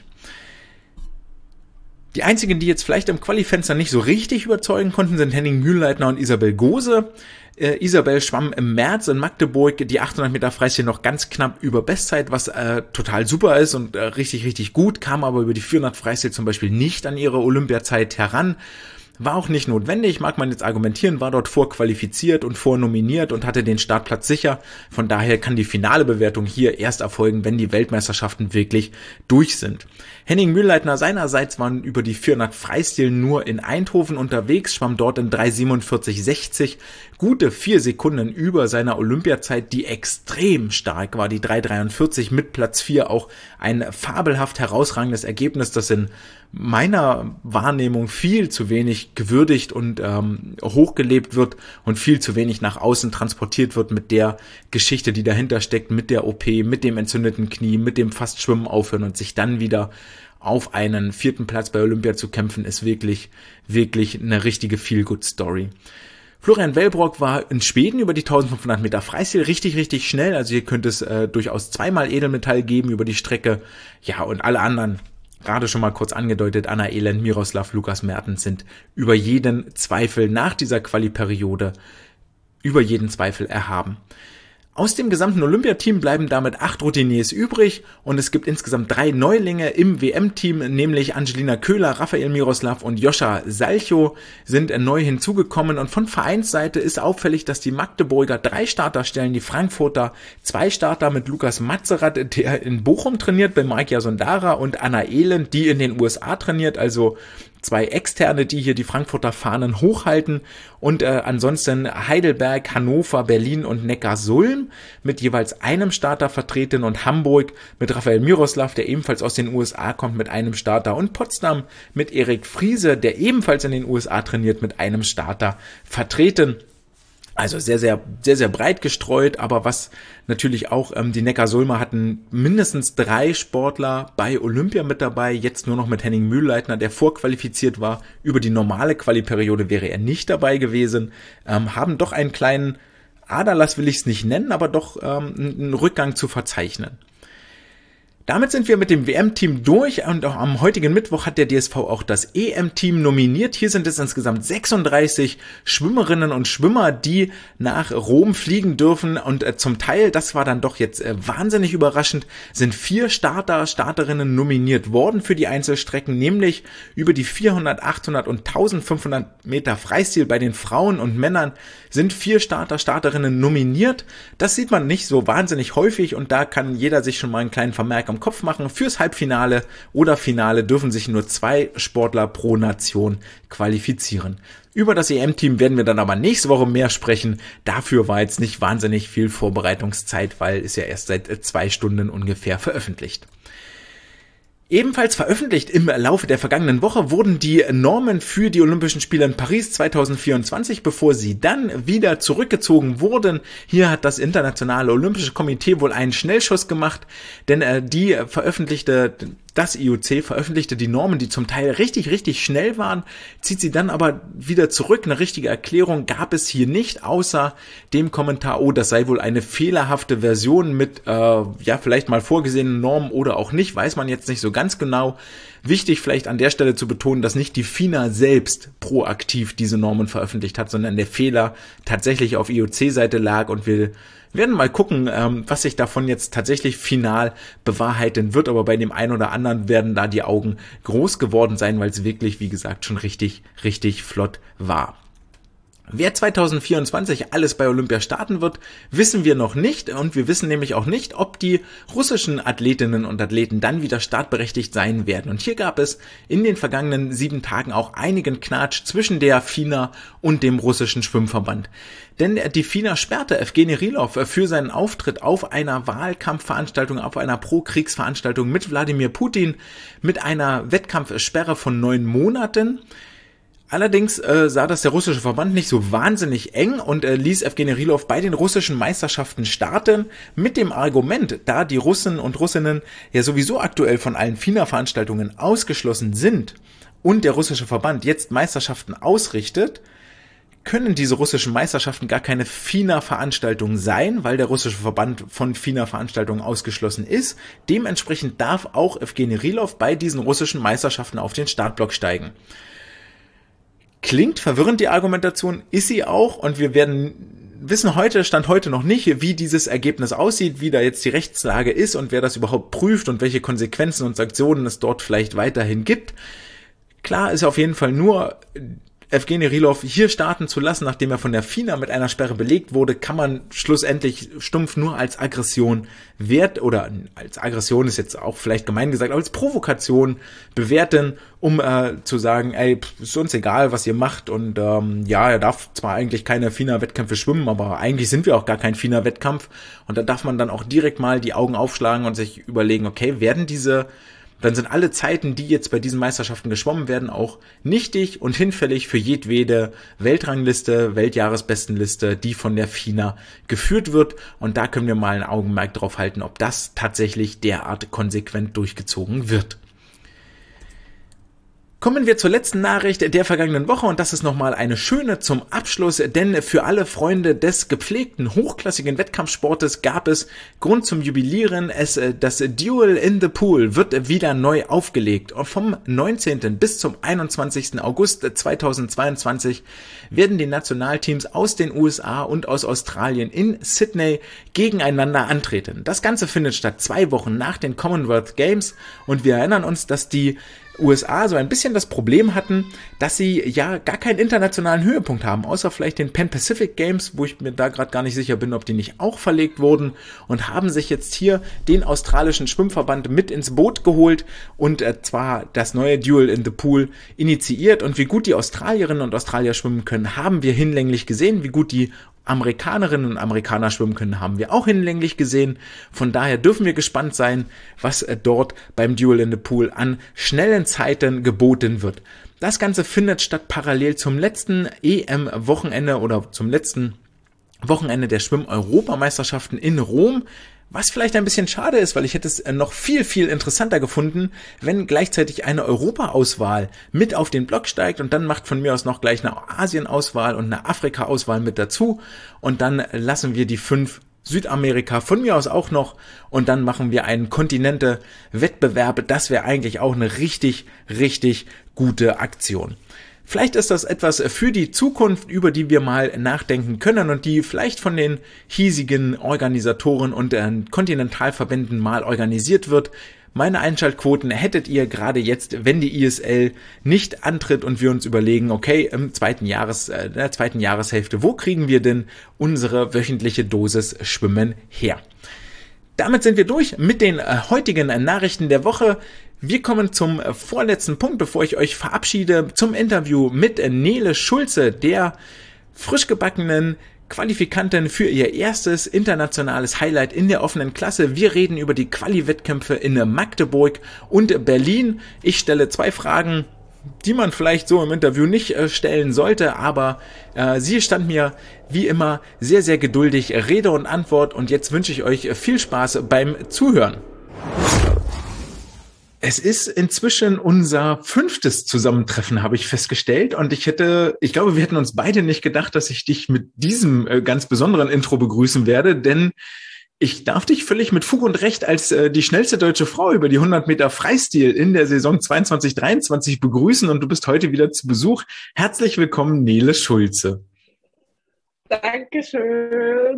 Die einzigen, die jetzt vielleicht im Qualifenster nicht so richtig überzeugen konnten, sind Henning Mühlleitner und Isabel Gose. Äh, Isabel schwamm im März in Magdeburg die achthundert Meter Freistil noch ganz knapp über Bestzeit, was äh, total super ist und äh, richtig, richtig gut, kam aber über die vierhundert Freistil zum Beispiel nicht an ihre Olympiazeit heran. War auch nicht notwendig, mag man jetzt argumentieren, war dort vorqualifiziert und vornominiert und hatte den Startplatz sicher. Von daher kann die finale Bewertung hier erst erfolgen, wenn die Weltmeisterschaften wirklich durch sind. Henning Mühlleitner seinerseits waren über die vierhundert Freistil nur in Eindhoven unterwegs, schwamm dort in drei siebenundvierzig sechzig, gute vier Sekunden über seiner Olympiazeit, die extrem stark war, die drei dreiundvierzig mit Platz vier, auch ein fabelhaft herausragendes Ergebnis, das in meiner Wahrnehmung viel zu wenig gewürdigt und ähm, hochgelebt wird und viel zu wenig nach außen transportiert wird mit der Geschichte, die dahinter steckt, mit der O P, mit dem entzündeten Knie, mit dem fast Schwimmen aufhören und sich dann wieder auf einen vierten Platz bei Olympia zu kämpfen, ist wirklich, wirklich eine richtige Feel-Good-Story. Florian Wellbrock war in Schweden über die eintausendfünfhundert Meter Freistil richtig, richtig schnell. Also hier könnte es äh, durchaus zweimal Edelmetall geben über die Strecke. Ja, und alle anderen, gerade schon mal kurz angedeutet, Anna Elend, Miroslav, Lukas Mertens sind über jeden Zweifel nach dieser Quali-Periode über jeden Zweifel erhaben. Aus dem gesamten Olympiateam bleiben damit acht Routiniers übrig und es gibt insgesamt drei Neulinge im W M-Team, nämlich Angelina Köhler, Raphael Miroslav und Joscha Salchow sind neu hinzugekommen und von Vereinsseite ist auffällig, dass die Magdeburger drei Starter stellen, die Frankfurter zwei Starter mit Lukas Matzerath, der in Bochum trainiert, bei Markia Sondara und Anna Elend, die in den U S A trainiert, also zwei Externe, die hier die Frankfurter Fahnen hochhalten und äh, ansonsten Heidelberg, Hannover, Berlin und Neckarsulm mit jeweils einem Starter vertreten und Hamburg mit Raphael Miroslav, der ebenfalls aus den U S A kommt, mit einem Starter und Potsdam mit Erik Friese, der ebenfalls in den U S A trainiert, mit einem Starter vertreten. Also sehr, sehr, sehr, sehr breit gestreut, aber was natürlich auch, ähm, die Neckarsulmer hatten mindestens drei Sportler bei Olympia mit dabei, jetzt nur noch mit Henning Mühlleitner, der vorqualifiziert war. Über die normale Quali-Periode wäre er nicht dabei gewesen, ähm, haben doch einen kleinen Aderlass, will ich es nicht nennen, aber doch ähm, einen Rückgang zu verzeichnen. Damit sind wir mit dem W M-Team durch und auch am heutigen Mittwoch hat der D S V auch das E M-Team nominiert. Hier sind es insgesamt sechsunddreißig Schwimmerinnen und Schwimmer, die nach Rom fliegen dürfen und äh, zum Teil, das war dann doch jetzt äh, wahnsinnig überraschend, sind vier Starter, Starterinnen nominiert worden für die Einzelstrecken, nämlich über die vierhundert, achthundert und eintausendfünfhundert Meter Freistil bei den Frauen und Männern sind vier Starter, Starterinnen nominiert. Das sieht man nicht so wahnsinnig häufig und da kann jeder sich schon mal einen kleinen Vermerk am Kopf machen. Fürs Halbfinale oder Finale dürfen sich nur zwei Sportler pro Nation qualifizieren. Über das E M-Team werden wir dann aber nächste Woche mehr sprechen. Dafür war jetzt nicht wahnsinnig viel Vorbereitungszeit, weil es ja erst seit zwei Stunden ungefähr veröffentlicht. Ebenfalls veröffentlicht im Laufe der vergangenen Woche wurden die Normen für die Olympischen Spiele in Paris zweitausendvierundzwanzig, bevor sie dann wieder zurückgezogen wurden. Hier hat das Internationale Olympische Komitee wohl einen Schnellschuss gemacht, denn äh, die veröffentlichte, das I O C veröffentlichte die Normen, die zum Teil richtig, richtig schnell waren, zieht sie dann aber wieder zurück. Eine richtige Erklärung gab es hier nicht, außer dem Kommentar, oh, das sei wohl eine fehlerhafte Version mit, äh, ja, vielleicht mal vorgesehenen Normen oder auch nicht, weiß man jetzt nicht so ganz genau. Wichtig vielleicht an der Stelle zu betonen, dass nicht die FINA selbst proaktiv diese Normen veröffentlicht hat, sondern der Fehler tatsächlich auf I O C-Seite lag und wir werden mal gucken, ähm, was sich davon jetzt tatsächlich final bewahrheiten wird, aber bei dem einen oder anderen werden da die Augen groß geworden sein, weil es wirklich, wie gesagt, schon richtig, richtig flott war. Wer zweitausendvierundzwanzig alles bei Olympia starten wird, wissen wir noch nicht und wir wissen nämlich auch nicht, ob die russischen Athletinnen und Athleten dann wieder startberechtigt sein werden. Und hier gab es in den vergangenen sieben Tagen auch einigen Knatsch zwischen der FINA und dem russischen Schwimmverband. Denn die FINA sperrte Evgeny Rylov für seinen Auftritt auf einer Wahlkampfveranstaltung, auf einer Pro-Kriegsveranstaltung mit Wladimir Putin mit einer Wettkampfsperre von neun Monaten. Allerdings äh, sah das der russische Verband nicht so wahnsinnig eng und äh, ließ Evgeny Rylov bei den russischen Meisterschaften starten mit dem Argument, da die Russen und Russinnen ja sowieso aktuell von allen FINA-Veranstaltungen ausgeschlossen sind und der russische Verband jetzt Meisterschaften ausrichtet, können diese russischen Meisterschaften gar keine FINA-Veranstaltung sein, weil der russische Verband von FINA-Veranstaltungen ausgeschlossen ist. Dementsprechend darf auch Evgeny Rylov bei diesen russischen Meisterschaften auf den Startblock steigen. Klingt verwirrend, die Argumentation, ist sie auch und wir werden wissen heute, Stand heute noch nicht, wie dieses Ergebnis aussieht, wie da jetzt die Rechtslage ist und wer das überhaupt prüft und welche Konsequenzen und Sanktionen es dort vielleicht weiterhin gibt. Klar ist auf jeden Fall nur, Evgeny Rylov hier starten zu lassen, nachdem er von der FINA mit einer Sperre belegt wurde, kann man schlussendlich stumpf nur als Aggression wert, oder als Aggression ist jetzt auch vielleicht gemein gesagt, aber als Provokation bewerten, um äh, zu sagen, ey, ist uns egal, was ihr macht, und ähm, ja, er darf zwar eigentlich keine FINA-Wettkämpfe schwimmen, aber eigentlich sind wir auch gar kein FINA-Wettkampf, und da darf man dann auch direkt mal die Augen aufschlagen und sich überlegen, okay, werden diese dann sind alle Zeiten, die jetzt bei diesen Meisterschaften geschwommen werden, auch nichtig und hinfällig für jedwede Weltrangliste, Weltjahresbestenliste, die von der FINA geführt wird. Und da können wir mal ein Augenmerk drauf halten, ob das tatsächlich derart konsequent durchgezogen wird. Kommen wir zur letzten Nachricht der vergangenen Woche, und das ist nochmal eine schöne zum Abschluss, denn für alle Freunde des gepflegten, hochklassigen Wettkampfsportes gab es Grund zum Jubilieren. Es, das Duel in the Pool wird wieder neu aufgelegt. Und vom neunzehnten bis zum einundzwanzigsten August zweitausendzweiundzwanzig werden die Nationalteams aus den U S A und aus Australien in Sydney gegeneinander antreten. Das Ganze findet statt zwei Wochen nach den Commonwealth Games, und wir erinnern uns, dass die U S A so ein bisschen das Problem hatten, dass sie ja gar keinen internationalen Höhepunkt haben, außer vielleicht den Pan Pacific Games, wo ich mir da gerade gar nicht sicher bin, ob die nicht auch verlegt wurden, und haben sich jetzt hier den australischen Schwimmverband mit ins Boot geholt und äh, zwar das neue Duel in the Pool initiiert. Und wie gut die Australierinnen und Australier schwimmen können, haben wir hinlänglich gesehen. Wie gut die Amerikanerinnen und Amerikaner schwimmen können, haben wir auch hinlänglich gesehen. Von daher dürfen wir gespannt sein, was äh, dort beim Duel in the Pool an schnellen Zeiten geboten wird. Das Ganze findet statt parallel zum letzten E M-Wochenende oder zum letzten Wochenende der Schwimm-Europameisterschaften in Rom. Was vielleicht ein bisschen schade ist, weil ich hätte es noch viel, viel interessanter gefunden, wenn gleichzeitig eine Europa-Auswahl mit auf den Block steigt, und dann macht von mir aus noch gleich eine Asien-Auswahl und eine Afrika-Auswahl mit dazu, und dann lassen wir die fünf Südamerika von mir aus auch noch, und dann machen wir einen Kontinente-Wettbewerb. Das wäre eigentlich auch eine richtig, richtig gute Aktion. Vielleicht ist das etwas für die Zukunft, über die wir mal nachdenken können und die vielleicht von den hiesigen Organisatoren und äh, Kontinentalverbänden mal organisiert wird. Meine Einschaltquoten hättet ihr gerade jetzt, wenn die I S L nicht antritt und wir uns überlegen, okay, im zweiten Jahres, äh, der zweiten Jahreshälfte, wo kriegen wir denn unsere wöchentliche Dosis Schwimmen her? Damit sind wir durch mit den äh, heutigen äh, Nachrichten der Woche. Wir kommen zum äh, vorletzten Punkt, bevor ich euch verabschiede, zum Interview mit äh, Nele Schulze, der frisch gebackenen Qualifikantin für ihr erstes internationales Highlight in der offenen Klasse. Wir reden über die Quali-Wettkämpfe in äh, Magdeburg und Berlin. Ich stelle zwei Fragen, die man vielleicht so im Interview nicht äh, stellen sollte, aber äh, sie stand mir wie immer sehr, sehr geduldig Rede und Antwort, und jetzt wünsche ich euch viel Spaß beim Zuhören. Es ist inzwischen unser fünftes Zusammentreffen, habe ich festgestellt, und ich hätte, ich glaube, wir hätten uns beide nicht gedacht, dass ich dich mit diesem äh, ganz besonderen Intro begrüßen werde, denn ich darf dich völlig mit Fug und Recht als äh, die schnellste deutsche Frau über die hundert Meter Freistil in der Saison zweiundzwanzig dreiundzwanzig begrüßen, und du bist heute wieder zu Besuch. Herzlich willkommen, Nele Schulze. Dankeschön.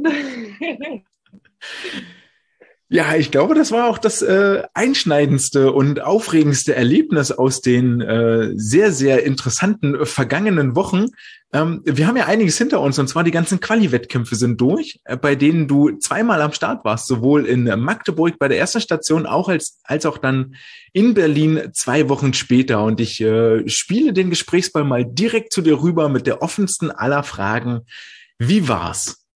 Ja, ich glaube, das war auch das äh, einschneidendste und aufregendste Erlebnis aus den äh, sehr, sehr interessanten äh, vergangenen Wochen. Ähm, wir haben ja einiges hinter uns, und zwar die ganzen Quali-Wettkämpfe sind durch, äh, bei denen du zweimal am Start warst, sowohl in Magdeburg bei der ersten Station auch als als auch dann in Berlin zwei Wochen später. Und ich äh, spiele den Gesprächsball mal direkt zu dir rüber mit der offensten aller Fragen. Wie war's?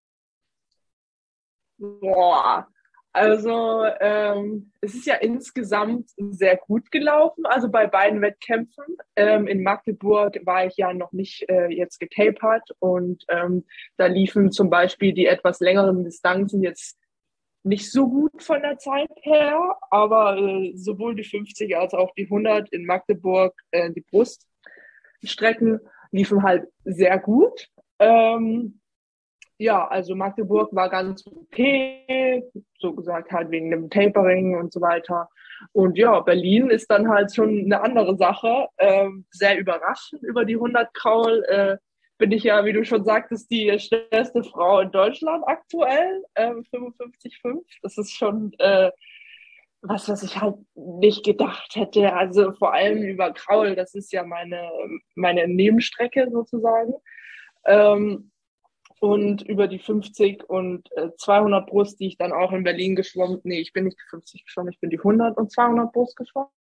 Boah. Also ähm, es ist ja insgesamt sehr gut gelaufen, also bei beiden Wettkämpfen. Ähm, in Magdeburg war ich ja noch nicht äh, jetzt getapert, und ähm, da liefen zum Beispiel die etwas längeren Distanzen jetzt nicht so gut von der Zeit her, aber äh, sowohl die fünfzig als auch die hundert in Magdeburg, äh, die Bruststrecken liefen halt sehr gut. Ähm, Ja, also Magdeburg war ganz okay, so gesagt halt wegen dem Tapering und so weiter. Und ja, Berlin ist dann halt schon eine andere Sache. Ähm, sehr überraschend über die hundert Kraul. Äh, bin ich ja, wie du schon sagtest, die schnellste Frau in Deutschland aktuell, äh, fünfundfünfzig Komma fünf. Das ist schon äh, was, was ich halt nicht gedacht hätte. Also vor allem über Kraul, das ist ja meine, meine Nebenstrecke sozusagen. Ähm, und über die fünfzig und äh, zweihundert Brust, die ich dann auch in Berlin geschwommen, nee, ich bin nicht die fünfzig geschwommen, ich bin die hundert und zweihundert Brust geschwommen.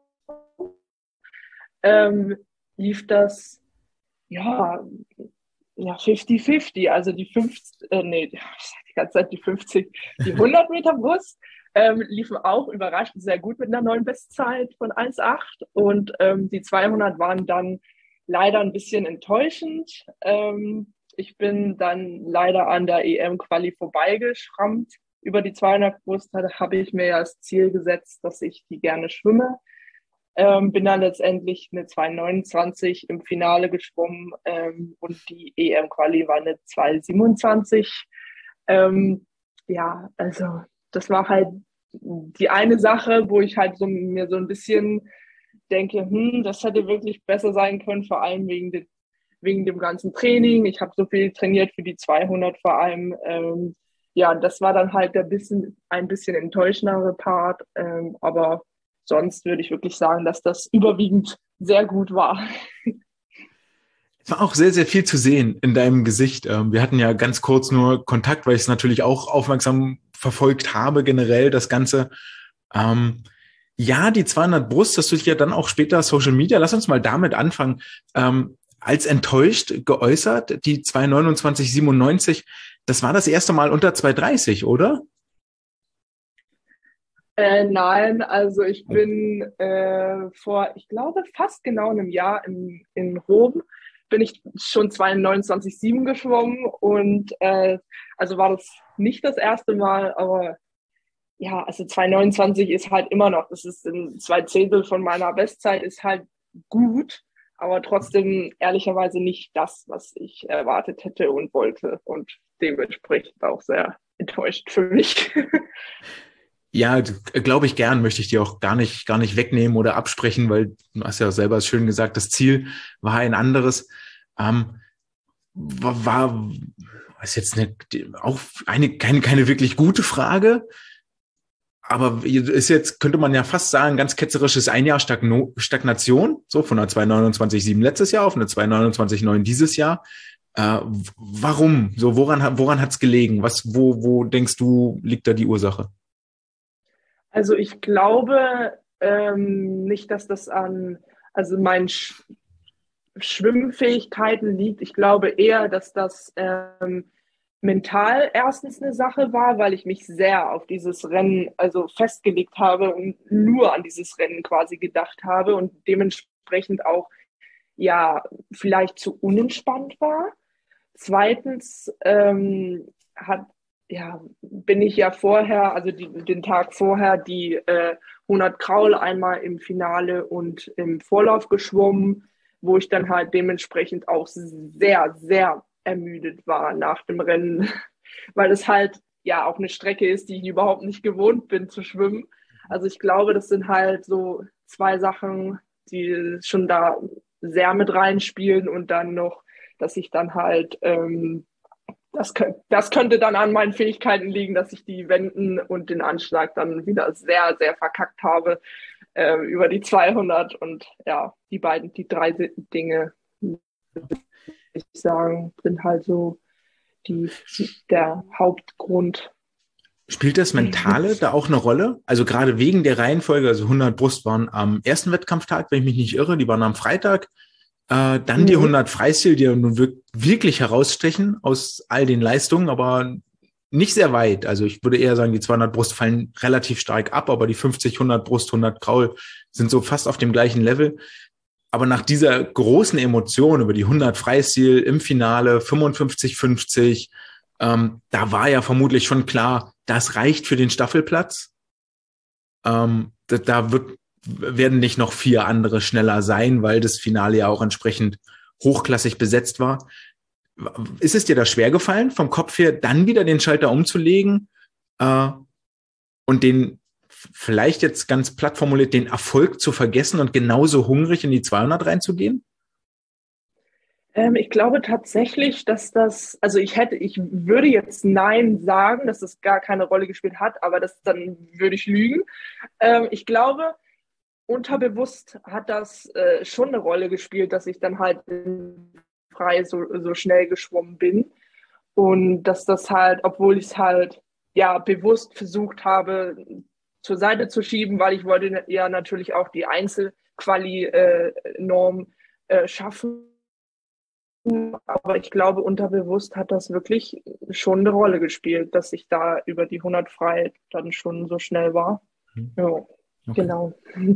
Ähm, lief das, ja, ja, fünfzig fünfzig, also die fünfzig, äh, nee, ich sag die ganze Zeit die fünfzig, die hundert Meter Brust ähm, liefen auch überraschend sehr gut mit einer neuen Bestzeit von eins Komma acht und ähm, die zweihundert waren dann leider ein bisschen enttäuschend. Ähm, ich bin dann leider an der E M-Quali vorbeigeschrammt. Über die zweihundert Brust habe ich mir ja das Ziel gesetzt, dass ich die gerne schwimme. Ähm, bin dann letztendlich eine zwei neunundzwanzig im Finale geschwommen ähm, und die E M-Quali war eine zwei siebenundzwanzig. Ähm, ja, also das war halt die eine Sache, wo ich halt so, mir so ein bisschen denke, hm, das hätte wirklich besser sein können, vor allem wegen, de, wegen dem ganzen Training. Ich habe so viel trainiert für die zweihundert vor allem. Ähm, ja, das war dann halt der bisschen, ein bisschen enttäuschendere Part, ähm, aber sonst würde ich wirklich sagen, dass das überwiegend sehr gut war. Es war auch sehr, sehr viel zu sehen in deinem Gesicht. Wir hatten ja ganz kurz nur Kontakt, weil ich es natürlich auch aufmerksam verfolgt habe, generell das Ganze. Ähm, ja, die zweihundert Brust, das wird ja dann auch später Social Media. Lass uns mal damit anfangen. Ähm, als enttäuscht geäußert, die zwei neunundzwanzig siebenundneunzig, das war das erste Mal unter zwei dreißig, oder? Äh, nein, also ich bin äh, vor, ich glaube, fast genau einem Jahr in, in Rom bin ich schon zwei neunundzwanzig sieben geschwommen und äh, also war das nicht das erste Mal, aber ja, also zwei neunundzwanzig ist halt immer noch, das ist ein zwei Zehntel von meiner Bestzeit, ist halt gut, aber trotzdem ehrlicherweise nicht das, was ich erwartet hätte und wollte und dementsprechend auch sehr enttäuscht für mich. Ja, glaube ich gern, möchte ich dir auch gar nicht, gar nicht wegnehmen oder absprechen, weil du hast ja selber schön gesagt, das Ziel war ein anderes. Ähm, war, war ist jetzt eine, auch eine, keine, keine wirklich gute Frage, aber ist jetzt, könnte man ja fast sagen, ganz ketzerisches ein Jahr Stagno, Stagnation, so von einer zwei neunundzwanzig sieben letztes Jahr auf eine zwei neunundzwanzig neun dieses Jahr. Äh, warum? So, woran, woran hat's gelegen? Was, wo, wo denkst du, liegt da die Ursache? Also ich glaube ähm, nicht, dass das an also meinen Sch Schwimmfähigkeiten liegt. Ich glaube eher, dass das ähm, mental erstens eine Sache war, weil ich mich sehr auf dieses Rennen also festgelegt habe und nur an dieses Rennen quasi gedacht habe und dementsprechend auch ja vielleicht zu unentspannt war. Zweitens ähm, hat ja, bin ich ja vorher, also die, den Tag vorher, die äh, hundert Kraul einmal im Finale und im Vorlauf geschwommen, wo ich dann halt dementsprechend auch sehr, sehr ermüdet war nach dem Rennen, weil es halt ja auch eine Strecke ist, die ich überhaupt nicht gewohnt bin zu schwimmen. Also ich glaube, das sind halt so zwei Sachen, die schon da sehr mit reinspielen und dann noch, dass ich dann halt ähm, Das, das könnte dann an meinen Fähigkeiten liegen, dass ich die Wenden und den Anschlag dann wieder sehr, sehr verkackt habe äh, über die zweihundert. Und ja, die beiden, die drei Dinge, würde ich sagen, sind halt so die, der Hauptgrund. Spielt das Mentale da auch eine Rolle? Also gerade wegen der Reihenfolge, also hundert Brust waren am ersten Wettkampftag, wenn ich mich nicht irre, die waren am Freitag. Äh, dann mhm. die hundert Freistil, die nun wirklich herausstechen aus all den Leistungen, aber nicht sehr weit. Also ich würde eher sagen, die zweihundert Brust fallen relativ stark ab, aber die fünfzig, hundert Brust, hundert Kraul sind so fast auf dem gleichen Level. Aber nach dieser großen Emotion über die hundert Freistil im Finale, fünfundfünfzig fünfzig, ähm, da war ja vermutlich schon klar, das reicht für den Staffelplatz. Ähm, da, da wird werden nicht noch vier andere schneller sein, weil das Finale ja auch entsprechend hochklassig besetzt war. Ist es dir da schwer gefallen, vom Kopf her dann wieder den Schalter umzulegen äh, und den, vielleicht jetzt ganz platt formuliert, den Erfolg zu vergessen und genauso hungrig in die zweihundert reinzugehen? Ähm, ich glaube tatsächlich, dass das, also ich hätte, ich würde jetzt Nein sagen, dass das gar keine Rolle gespielt hat, aber das dann würde ich lügen. Ähm, ich glaube, unterbewusst hat das äh, schon eine Rolle gespielt, dass ich dann halt frei so, so schnell geschwommen bin. Und dass das halt, obwohl ich es halt ja bewusst versucht habe, zur Seite zu schieben, weil ich wollte ja natürlich auch die Einzelquali-Norm äh, äh, schaffen. Aber ich glaube, unterbewusst hat das wirklich schon eine Rolle gespielt, dass ich da über die hundert frei dann schon so schnell war. Ja, Okay. genau.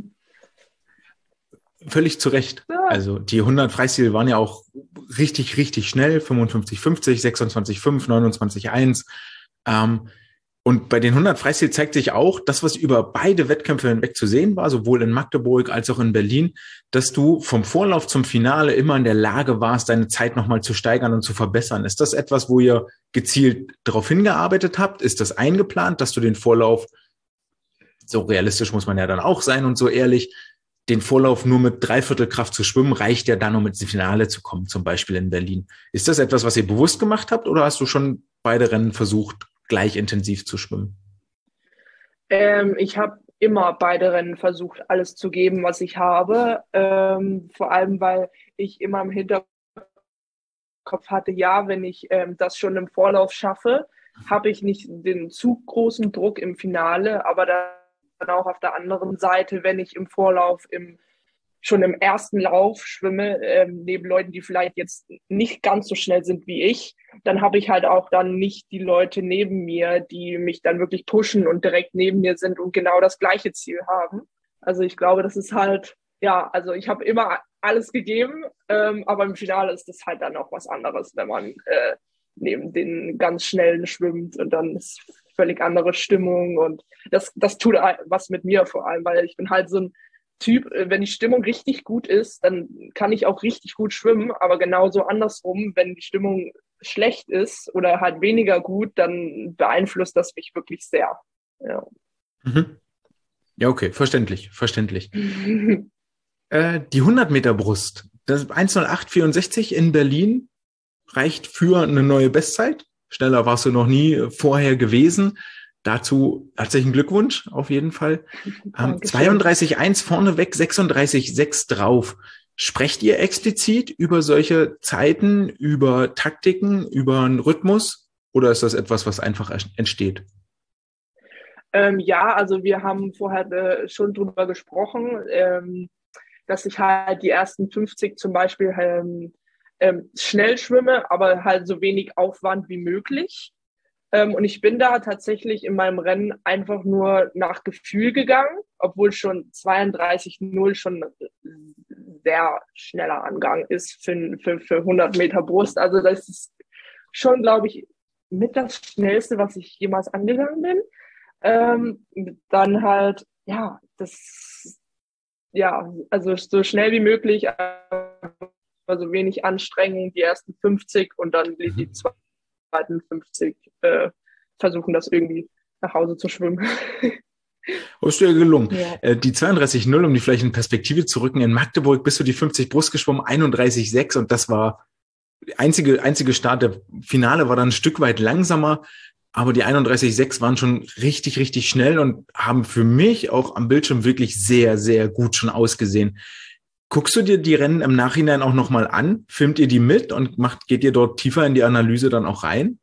Völlig zu Recht. Ja. Also die hundert Freistil waren ja auch richtig, richtig schnell. fünfundfünfzig fünfzig, sechsundzwanzig fünf, neunundzwanzig eins. Ähm, und bei den hundert Freistil zeigt sich auch, das, was über beide Wettkämpfe hinweg zu sehen war, sowohl in Magdeburg als auch in Berlin, dass du vom Vorlauf zum Finale immer in der Lage warst, deine Zeit nochmal zu steigern und zu verbessern. Ist das etwas, wo ihr gezielt darauf hingearbeitet habt? Ist das eingeplant, dass du den Vorlauf, so realistisch muss man ja dann auch sein und so ehrlich, den Vorlauf nur mit Dreiviertelkraft zu schwimmen, reicht ja dann, um ins Finale zu kommen, zum Beispiel in Berlin. Ist das etwas, was ihr bewusst gemacht habt, oder hast du schon beide Rennen versucht, gleich intensiv zu schwimmen? Ähm, ich habe immer beide Rennen versucht, alles zu geben, was ich habe. Ähm, vor allem, weil ich immer im Hinterkopf hatte, ja, wenn ich ähm, das schon im Vorlauf schaffe, habe ich nicht den zu großen Druck im Finale, aber dann auch auf der anderen Seite, wenn ich im Vorlauf im schon im ersten Lauf schwimme, ähm, neben Leuten, die vielleicht jetzt nicht ganz so schnell sind wie ich, dann habe ich halt auch dann nicht die Leute neben mir, die mich dann wirklich pushen und direkt neben mir sind und genau das gleiche Ziel haben. Also ich glaube, das ist halt, ja, also ich habe immer alles gegeben, ähm, aber im Finale ist das halt dann auch was anderes, wenn man äh, neben den ganz Schnellen schwimmt und dann ist völlig andere Stimmung und das, das tut was mit mir vor allem, weil ich bin halt so ein Typ, wenn die Stimmung richtig gut ist, dann kann ich auch richtig gut schwimmen, aber genauso andersrum, wenn die Stimmung schlecht ist oder halt weniger gut, dann beeinflusst das mich wirklich sehr. Ja, Mhm. Ja, okay, verständlich, verständlich. äh, die hundert Meter Brust, das eins null acht vierundsechzig in Berlin reicht für eine neue Bestzeit. Schneller warst du noch nie vorher gewesen. Dazu herzlichen Glückwunsch, auf jeden Fall. Ähm, zweiunddreißig eins vorneweg, sechsunddreißig sechs drauf. Sprecht ihr explizit über solche Zeiten, über Taktiken, über einen Rhythmus? Oder ist das etwas, was einfach entsteht? Ähm, ja, also wir haben vorher äh, schon drüber gesprochen, ähm, dass ich halt die ersten fünfzig zum Beispiel ähm, ähm, schnell schwimme, aber halt so wenig Aufwand wie möglich. Ähm, und ich bin da tatsächlich in meinem Rennen einfach nur nach Gefühl gegangen, obwohl schon zweiunddreißig null schon sehr schneller Angang ist für, für, für hundert Meter Brust. Also das ist schon, glaube ich, mit das Schnellste, was ich jemals angegangen bin. Ähm, dann halt, ja, das, ja, also so schnell wie möglich, also wenig Anstrengung, die ersten fünfzig und dann die, die zweiten fünfzig äh, versuchen, das irgendwie nach Hause zu schwimmen. Ist dir gelungen. Ja. Äh, die zweiunddreißig null, um die vielleicht in Perspektive zu rücken, in Magdeburg bist du die fünfzig Brust geschwommen, einunddreißig sechs und das war einzige, einzige Start. Der Finale war dann ein Stück weit langsamer, aber die einunddreißig sechs waren schon richtig, richtig schnell und haben für mich auch am Bildschirm wirklich sehr, sehr gut schon ausgesehen. Guckst du dir die Rennen im Nachhinein auch nochmal an? Filmt ihr die mit und macht, geht ihr dort tiefer in die Analyse dann auch rein?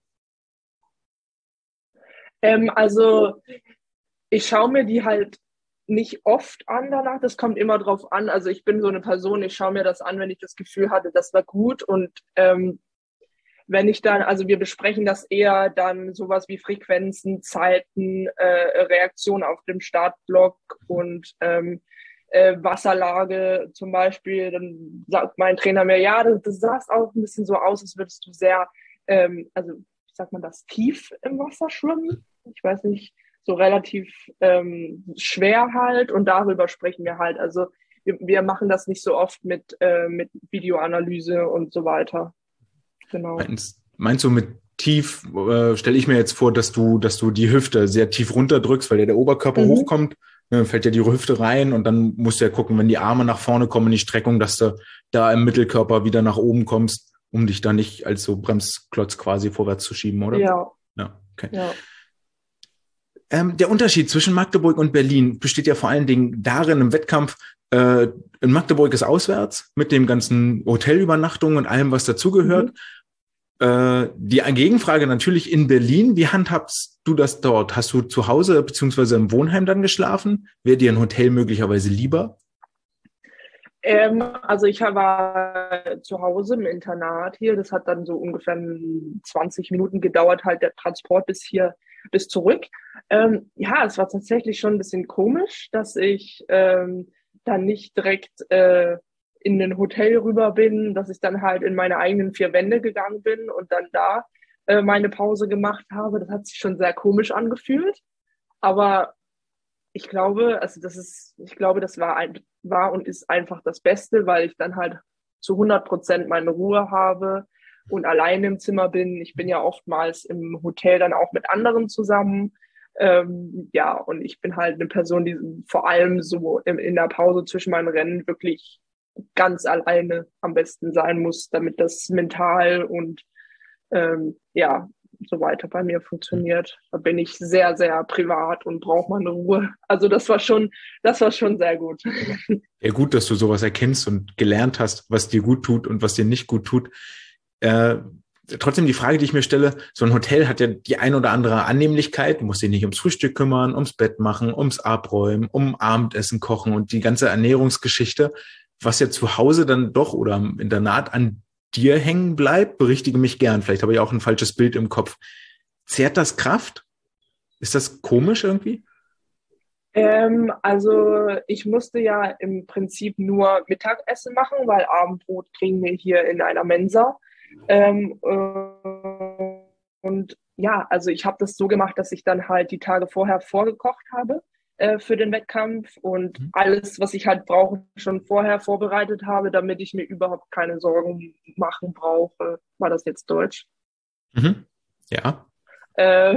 Ähm, also ich schaue mir die halt nicht oft an danach, das kommt immer drauf an. Also ich bin so eine Person, ich schaue mir das an, wenn ich das Gefühl hatte, das war gut. Und ähm, wenn ich dann, also wir besprechen das eher dann sowas wie Frequenzen, Zeiten, äh, Reaktion auf dem Startblock und ähm, äh, Wasserlage zum Beispiel. Dann sagt mein Trainer mir, ja, das, das sah auch ein bisschen so aus, als würdest du sehr, ähm, also wie sagt man das, tief im Wasser schwimmen. Ich weiß nicht, so relativ ähm, schwer halt und darüber sprechen wir halt. Also wir, wir machen das nicht so oft mit, äh, mit Videoanalyse und so weiter. Genau. Meinst, meinst du mit tief, äh, stelle ich mir jetzt vor, dass du, dass du die Hüfte sehr tief runterdrückst, weil ja der Oberkörper Mhm. hochkommt, Dann fällt ja die Hüfte rein und dann musst du ja gucken, wenn die Arme nach vorne kommen in die Streckung, dass du da im Mittelkörper wieder nach oben kommst, um dich da nicht als so Bremsklotz quasi vorwärts zu schieben, oder? Ja. Ja, okay. Ja. Ähm, der Unterschied zwischen Magdeburg und Berlin besteht ja vor allen Dingen darin im Wettkampf, äh, in Magdeburg ist auswärts mit dem ganzen Hotelübernachtungen und allem, was dazugehört. Mhm. Die Gegenfrage natürlich in Berlin. Wie handhabst du das dort? Hast du zu Hause beziehungsweise im Wohnheim dann geschlafen? Wäre dir ein Hotel möglicherweise lieber? Ähm, also ich war zu Hause im Internat hier. Das hat dann so ungefähr zwanzig Minuten gedauert, halt der Transport bis hier, bis zurück. Ähm, ja, es war tatsächlich schon ein bisschen komisch, dass ich ähm, dann nicht direkt äh, in ein Hotel rüber bin, dass ich dann halt in meine eigenen vier Wände gegangen bin und dann da äh, meine Pause gemacht habe. Das hat sich schon sehr komisch angefühlt. Aber ich glaube, also das ist, ich glaube, das war ein, war und ist einfach das Beste, weil ich dann halt zu hundert Prozent meine Ruhe habe und alleine im Zimmer bin. Ich bin ja oftmals im Hotel dann auch mit anderen zusammen. Ähm, ja, und ich bin halt eine Person, die vor allem so in, in der Pause zwischen meinen Rennen wirklich ganz alleine am besten sein muss, damit das mental und ähm, ja, so weiter bei mir funktioniert. Da bin ich sehr, sehr privat und brauche meine Ruhe. Also das war schon, das war schon sehr gut. Ja, gut, dass du sowas erkennst und gelernt hast, was dir gut tut und was dir nicht gut tut. Äh, trotzdem die Frage, die ich mir stelle, so ein Hotel hat ja die ein oder andere Annehmlichkeit, du musst dich nicht ums Frühstück kümmern, ums Bett machen, ums Abräumen, um Abendessen kochen und die ganze Ernährungsgeschichte, was ja zu Hause dann doch oder im Internat an dir hängen bleibt, berichtige mich gern. Vielleicht habe ich auch ein falsches Bild im Kopf. Zehrt das Kraft? Ist das komisch irgendwie? Ähm, also ich musste ja im Prinzip nur Mittagessen machen, weil Abendbrot kriegen wir hier in einer Mensa. Ähm, äh, und ja, also ich habe das so gemacht, dass ich dann halt die Tage vorher vorgekocht habe äh, für den Wettkampf und mhm. alles, was ich halt brauche, schon vorher vorbereitet habe, damit ich mir überhaupt keine Sorgen machen brauche. War das jetzt Deutsch? Mhm. Ja. Äh,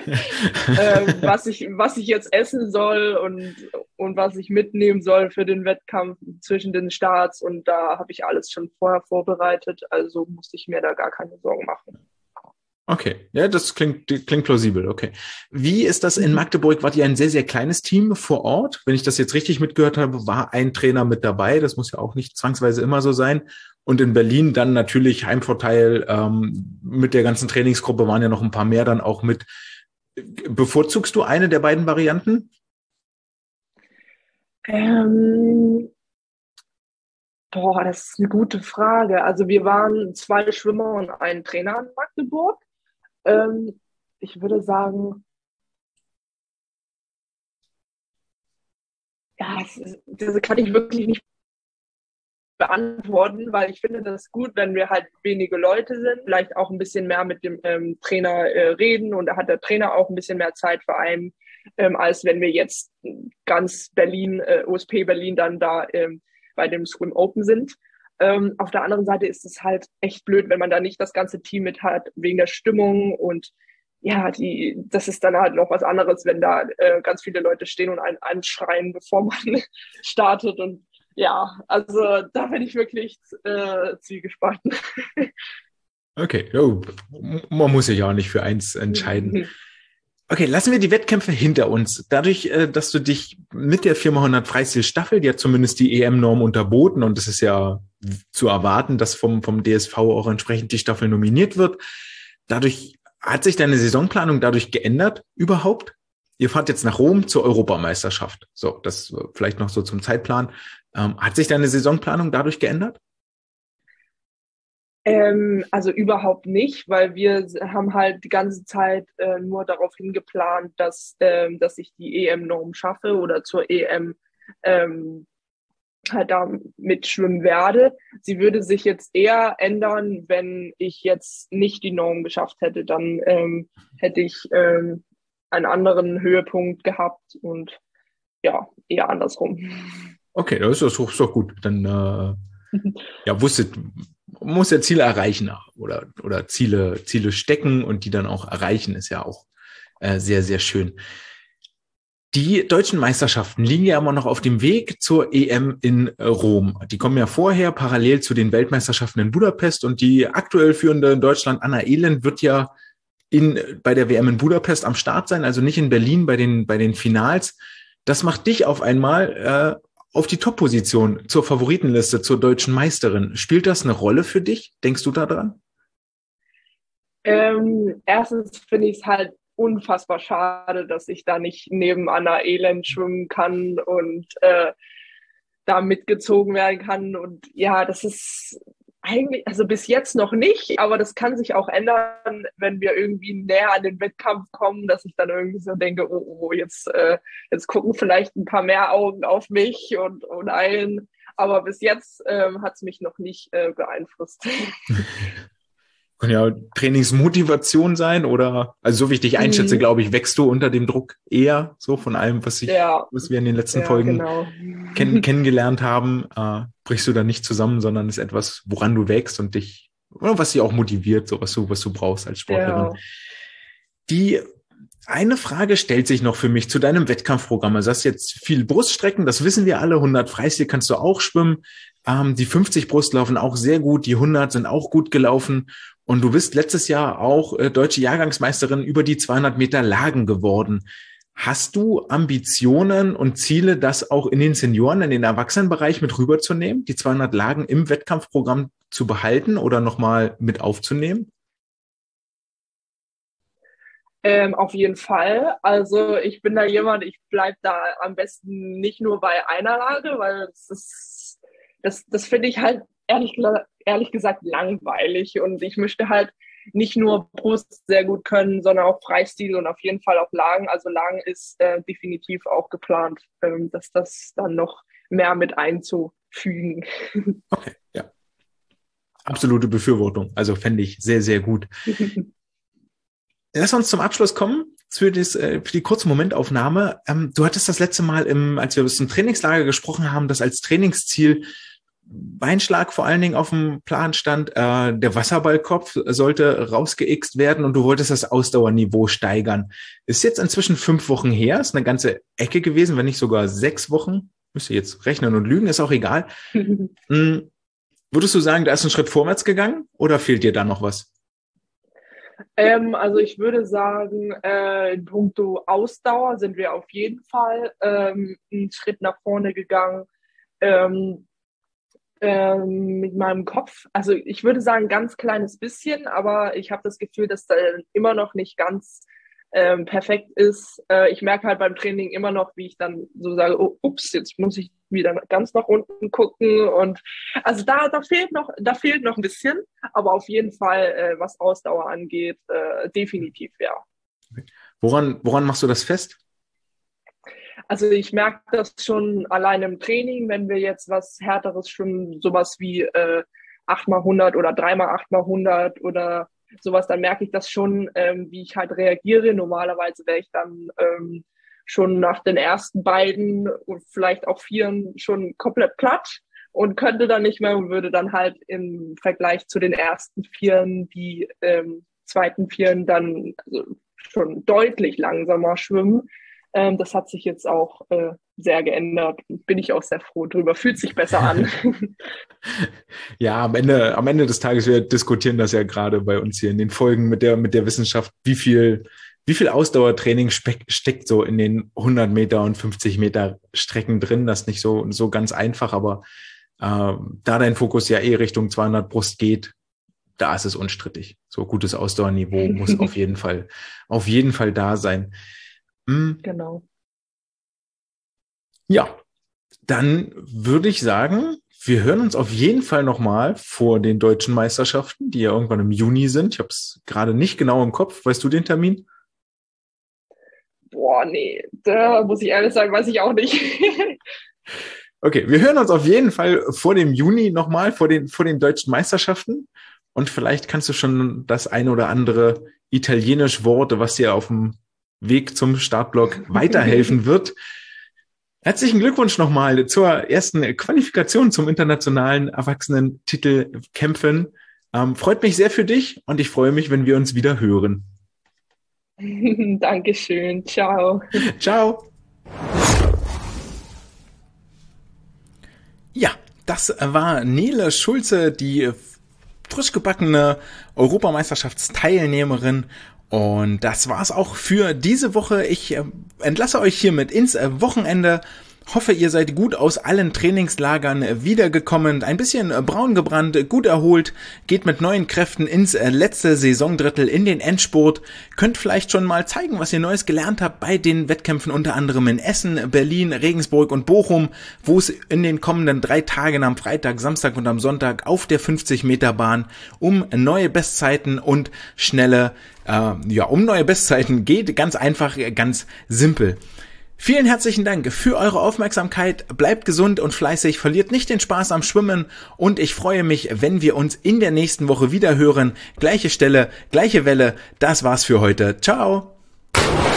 äh, was ich was ich jetzt essen soll und und was ich mitnehmen soll für den Wettkampf zwischen den Starts, und da habe ich alles schon vorher vorbereitet, also musste ich mir da gar keine Sorgen machen. Okay, ja, das klingt klingt plausibel, okay. Wie ist das in Magdeburg? Wart ihr ein sehr, sehr kleines Team vor Ort? Wenn ich das jetzt richtig mitgehört habe, war ein Trainer mit dabei, das muss ja auch nicht zwangsweise immer so sein. Und in Berlin dann natürlich Heimvorteil, ähm, mit der ganzen Trainingsgruppe waren ja noch ein paar mehr dann auch mit. Bevorzugst du eine der beiden Varianten? Ähm, boah, das ist eine gute Frage. Also wir waren zwei Schwimmer und ein Trainer in Magdeburg. Ähm, ich würde sagen, ja, das, ist, das kann ich wirklich nicht beantworten, weil ich finde das gut, wenn wir halt wenige Leute sind, vielleicht auch ein bisschen mehr mit dem ähm, Trainer äh, reden, und da hat der Trainer auch ein bisschen mehr Zeit für einen, ähm, als wenn wir jetzt ganz Berlin, äh, O S P Berlin dann da ähm, bei dem Swim Open sind. Ähm, auf der anderen Seite ist es halt echt blöd, wenn man da nicht das ganze Team mit hat, wegen der Stimmung, und ja, die, das ist dann halt noch was anderes, wenn da äh, ganz viele Leute stehen und einen anschreien, bevor man startet. Und ja, also da bin ich wirklich äh, zwiegespalten. Okay, oh, man muss sich ja auch nicht für eins entscheiden. Okay, lassen wir die Wettkämpfe hinter uns. Dadurch, dass du dich mit der viermal Freistil Staffel, die hat zumindest die E M-Norm unterboten, und es ist ja zu erwarten, dass vom, vom D S V auch entsprechend die Staffel nominiert wird. Dadurch hat sich deine Saisonplanung dadurch geändert überhaupt? Ihr fahrt jetzt nach Rom zur Europameisterschaft. So, das vielleicht noch so zum Zeitplan. Ähm, hat sich deine Saisonplanung dadurch geändert? Ähm, also überhaupt nicht, weil wir haben halt die ganze Zeit äh, nur darauf hingeplant, dass, ähm, dass ich die E M-Norm schaffe oder zur E M ähm, halt da mitschwimmen werde. Sie würde sich jetzt eher ändern, wenn ich jetzt nicht die Norm geschafft hätte. Dann ähm, hätte ich ähm, einen anderen Höhepunkt gehabt und ja, eher andersrum. Okay, das ist doch, ist doch gut. Dann äh, ja, wusstet, muss ja Ziele erreichen oder oder Ziele Ziele stecken und die dann auch erreichen, ist ja auch äh, sehr, sehr schön. Die deutschen Meisterschaften liegen ja immer noch auf dem Weg zur E M in Rom. Die kommen ja vorher parallel zu den Weltmeisterschaften in Budapest und die aktuell führende in Deutschland, Anna Elend, wird ja in, bei der W M in Budapest am Start sein, also nicht in Berlin bei den, bei den Finals. Das macht dich auf einmal äh, auf die Top-Position zur Favoritenliste, zur deutschen Meisterin. Spielt das eine Rolle für dich? Denkst du da dran? Ähm, erstens finde ich es halt unfassbar schade, dass ich da nicht neben Anna Elend schwimmen kann und äh, da mitgezogen werden kann. Und ja, das ist eigentlich, also bis jetzt noch nicht, aber das kann sich auch ändern, wenn wir irgendwie näher an den Wettkampf kommen, dass ich dann irgendwie so denke, oh, oh jetzt, äh, jetzt gucken vielleicht ein paar mehr Augen auf mich und, und allen. Aber bis jetzt ähm, hat es mich noch nicht äh, beeinflusst. Kann ja Trainingsmotivation sein oder, also so wie ich dich einschätze, mhm. glaube ich, wächst du unter dem Druck eher so von allem, was ich, ja. was wir in den letzten ja, Folgen genau. kenn, kennengelernt haben, äh, brichst du da nicht zusammen, sondern ist etwas, woran du wächst und dich, oder was dich auch motiviert, so was du, was du brauchst als Sportlerin. Ja. Die eine Frage stellt sich noch für mich zu deinem Wettkampfprogramm. Also hast jetzt viel Bruststrecken, das wissen wir alle, hundert Freistil kannst du auch schwimmen, ähm, die fünfzig Brust laufen auch sehr gut, die hundert sind auch gut gelaufen. Und du bist letztes Jahr auch äh, deutsche Jahrgangsmeisterin über die zweihundert Meter Lagen geworden. Hast du Ambitionen und Ziele, das auch in den Senioren, in den Erwachsenenbereich mit rüberzunehmen, die zweihundert Lagen im Wettkampfprogramm zu behalten oder nochmal mit aufzunehmen? Ähm, auf jeden Fall. Also ich bin da jemand, ich bleib da am besten nicht nur bei einer Lage, weil das ist, das, das finde ich halt ehrlich, ehrlich gesagt langweilig und ich möchte halt nicht nur Brust sehr gut können, sondern auch Freistil und auf jeden Fall auch Lagen. Also Lagen ist äh, definitiv auch geplant, ähm, dass das dann noch mehr mit einzufügen. Okay, ja. Absolute Befürwortung. Also fände ich sehr, sehr gut. Lass uns zum Abschluss kommen für, das, für die kurze Momentaufnahme. Ähm, du hattest das letzte Mal, im, als wir zum Trainingslager gesprochen haben, das als Trainingsziel Beinschlag vor allen Dingen auf dem Plan stand. Äh, der Wasserballkopf sollte rausgeixt werden und du wolltest das Ausdauerniveau steigern. Ist jetzt inzwischen fünf Wochen her, ist eine ganze Ecke gewesen, wenn nicht sogar sechs Wochen. Müsst ihr jetzt rechnen und lügen, ist auch egal. Mhm. Würdest du sagen, da ist ein Schritt vorwärts gegangen oder fehlt dir da noch was? Ähm, also ich würde sagen, äh, in puncto Ausdauer sind wir auf jeden Fall ähm, einen Schritt nach vorne gegangen. Ähm, ähm, mit meinem Kopf, also ich würde sagen, ganz kleines bisschen, aber ich habe das Gefühl, dass da immer noch nicht ganz ähm, perfekt ist. Äh, ich merke halt beim Training immer noch, wie ich dann so sage, oh, ups, jetzt muss ich wieder ganz nach unten gucken und also da, da fehlt noch, da fehlt noch ein bisschen, aber auf jeden Fall, äh, was Ausdauer angeht, äh, definitiv, ja. Woran, woran machst du das fest? Also ich merke das schon allein im Training, wenn wir jetzt was Härteres schwimmen, sowas wie äh, acht mal hundert oder drei mal acht mal hundert oder sowas, dann merke ich das schon, ähm, wie ich halt reagiere. Normalerweise wäre ich dann ähm, schon nach den ersten beiden und vielleicht auch vieren schon komplett platt und könnte dann nicht mehr und würde dann halt im Vergleich zu den ersten Vieren die ähm, zweiten Vieren dann also schon deutlich langsamer schwimmen. Ähm, das hat sich jetzt auch äh, sehr geändert. Bin ich auch sehr froh drüber. Fühlt sich besser an. Ja, am Ende, am Ende des Tages, wir diskutieren das ja gerade bei uns hier in den Folgen mit der, mit der Wissenschaft, wie viel, wie viel Ausdauertraining speck, steckt so in den hundert Meter und fünfzig Meter Strecken drin. Das ist nicht so, so ganz einfach, aber äh, da dein Fokus ja eh Richtung zweihundert Brust geht, da ist es unstrittig. So gutes Ausdauerniveau muss auf jeden Fall, auf jeden Fall da sein. Genau. Ja, dann würde ich sagen, wir hören uns auf jeden Fall nochmal vor den deutschen Meisterschaften, die ja irgendwann im Juni sind. Ich habe es gerade nicht genau im Kopf. Weißt du den Termin? Boah, nee, da muss ich ehrlich sagen, weiß ich auch nicht. Okay, wir hören uns auf jeden Fall vor dem Juni nochmal, vor den, vor den deutschen Meisterschaften. Und vielleicht kannst du schon das eine oder andere italienische Wort, was dir auf dem Weg zum Startblock weiterhelfen wird. Herzlichen Glückwunsch nochmal zur ersten Qualifikation zum internationalen Erwachsenentitel kämpfen. Ähm, freut mich sehr für dich und ich freue mich, wenn wir uns wieder hören. Dankeschön. Ciao. Ciao. Das war Nele Schulze, die frisch gebackene Europameisterschaftsteilnehmerin. Und das war's auch für diese Woche. Ich entlasse euch hiermit ins Wochenende. Hoffe, ihr seid gut aus allen Trainingslagern wiedergekommen, ein bisschen braun gebrannt, gut erholt, geht mit neuen Kräften ins letzte Saisondrittel in den Endspurt, könnt vielleicht schon mal zeigen, was ihr Neues gelernt habt bei den Wettkämpfen unter anderem in Essen, Berlin, Regensburg und Bochum, wo es in den kommenden drei Tagen am Freitag, Samstag und am Sonntag auf der fünfzig Meter Bahn um neue Bestzeiten und schnelle, äh, ja, um neue Bestzeiten geht, ganz einfach, ganz simpel. Vielen herzlichen Dank für eure Aufmerksamkeit, bleibt gesund und fleißig, verliert nicht den Spaß am Schwimmen und ich freue mich, wenn wir uns in der nächsten Woche wieder hören. Gleiche Stelle, gleiche Welle, das war's für heute. Ciao!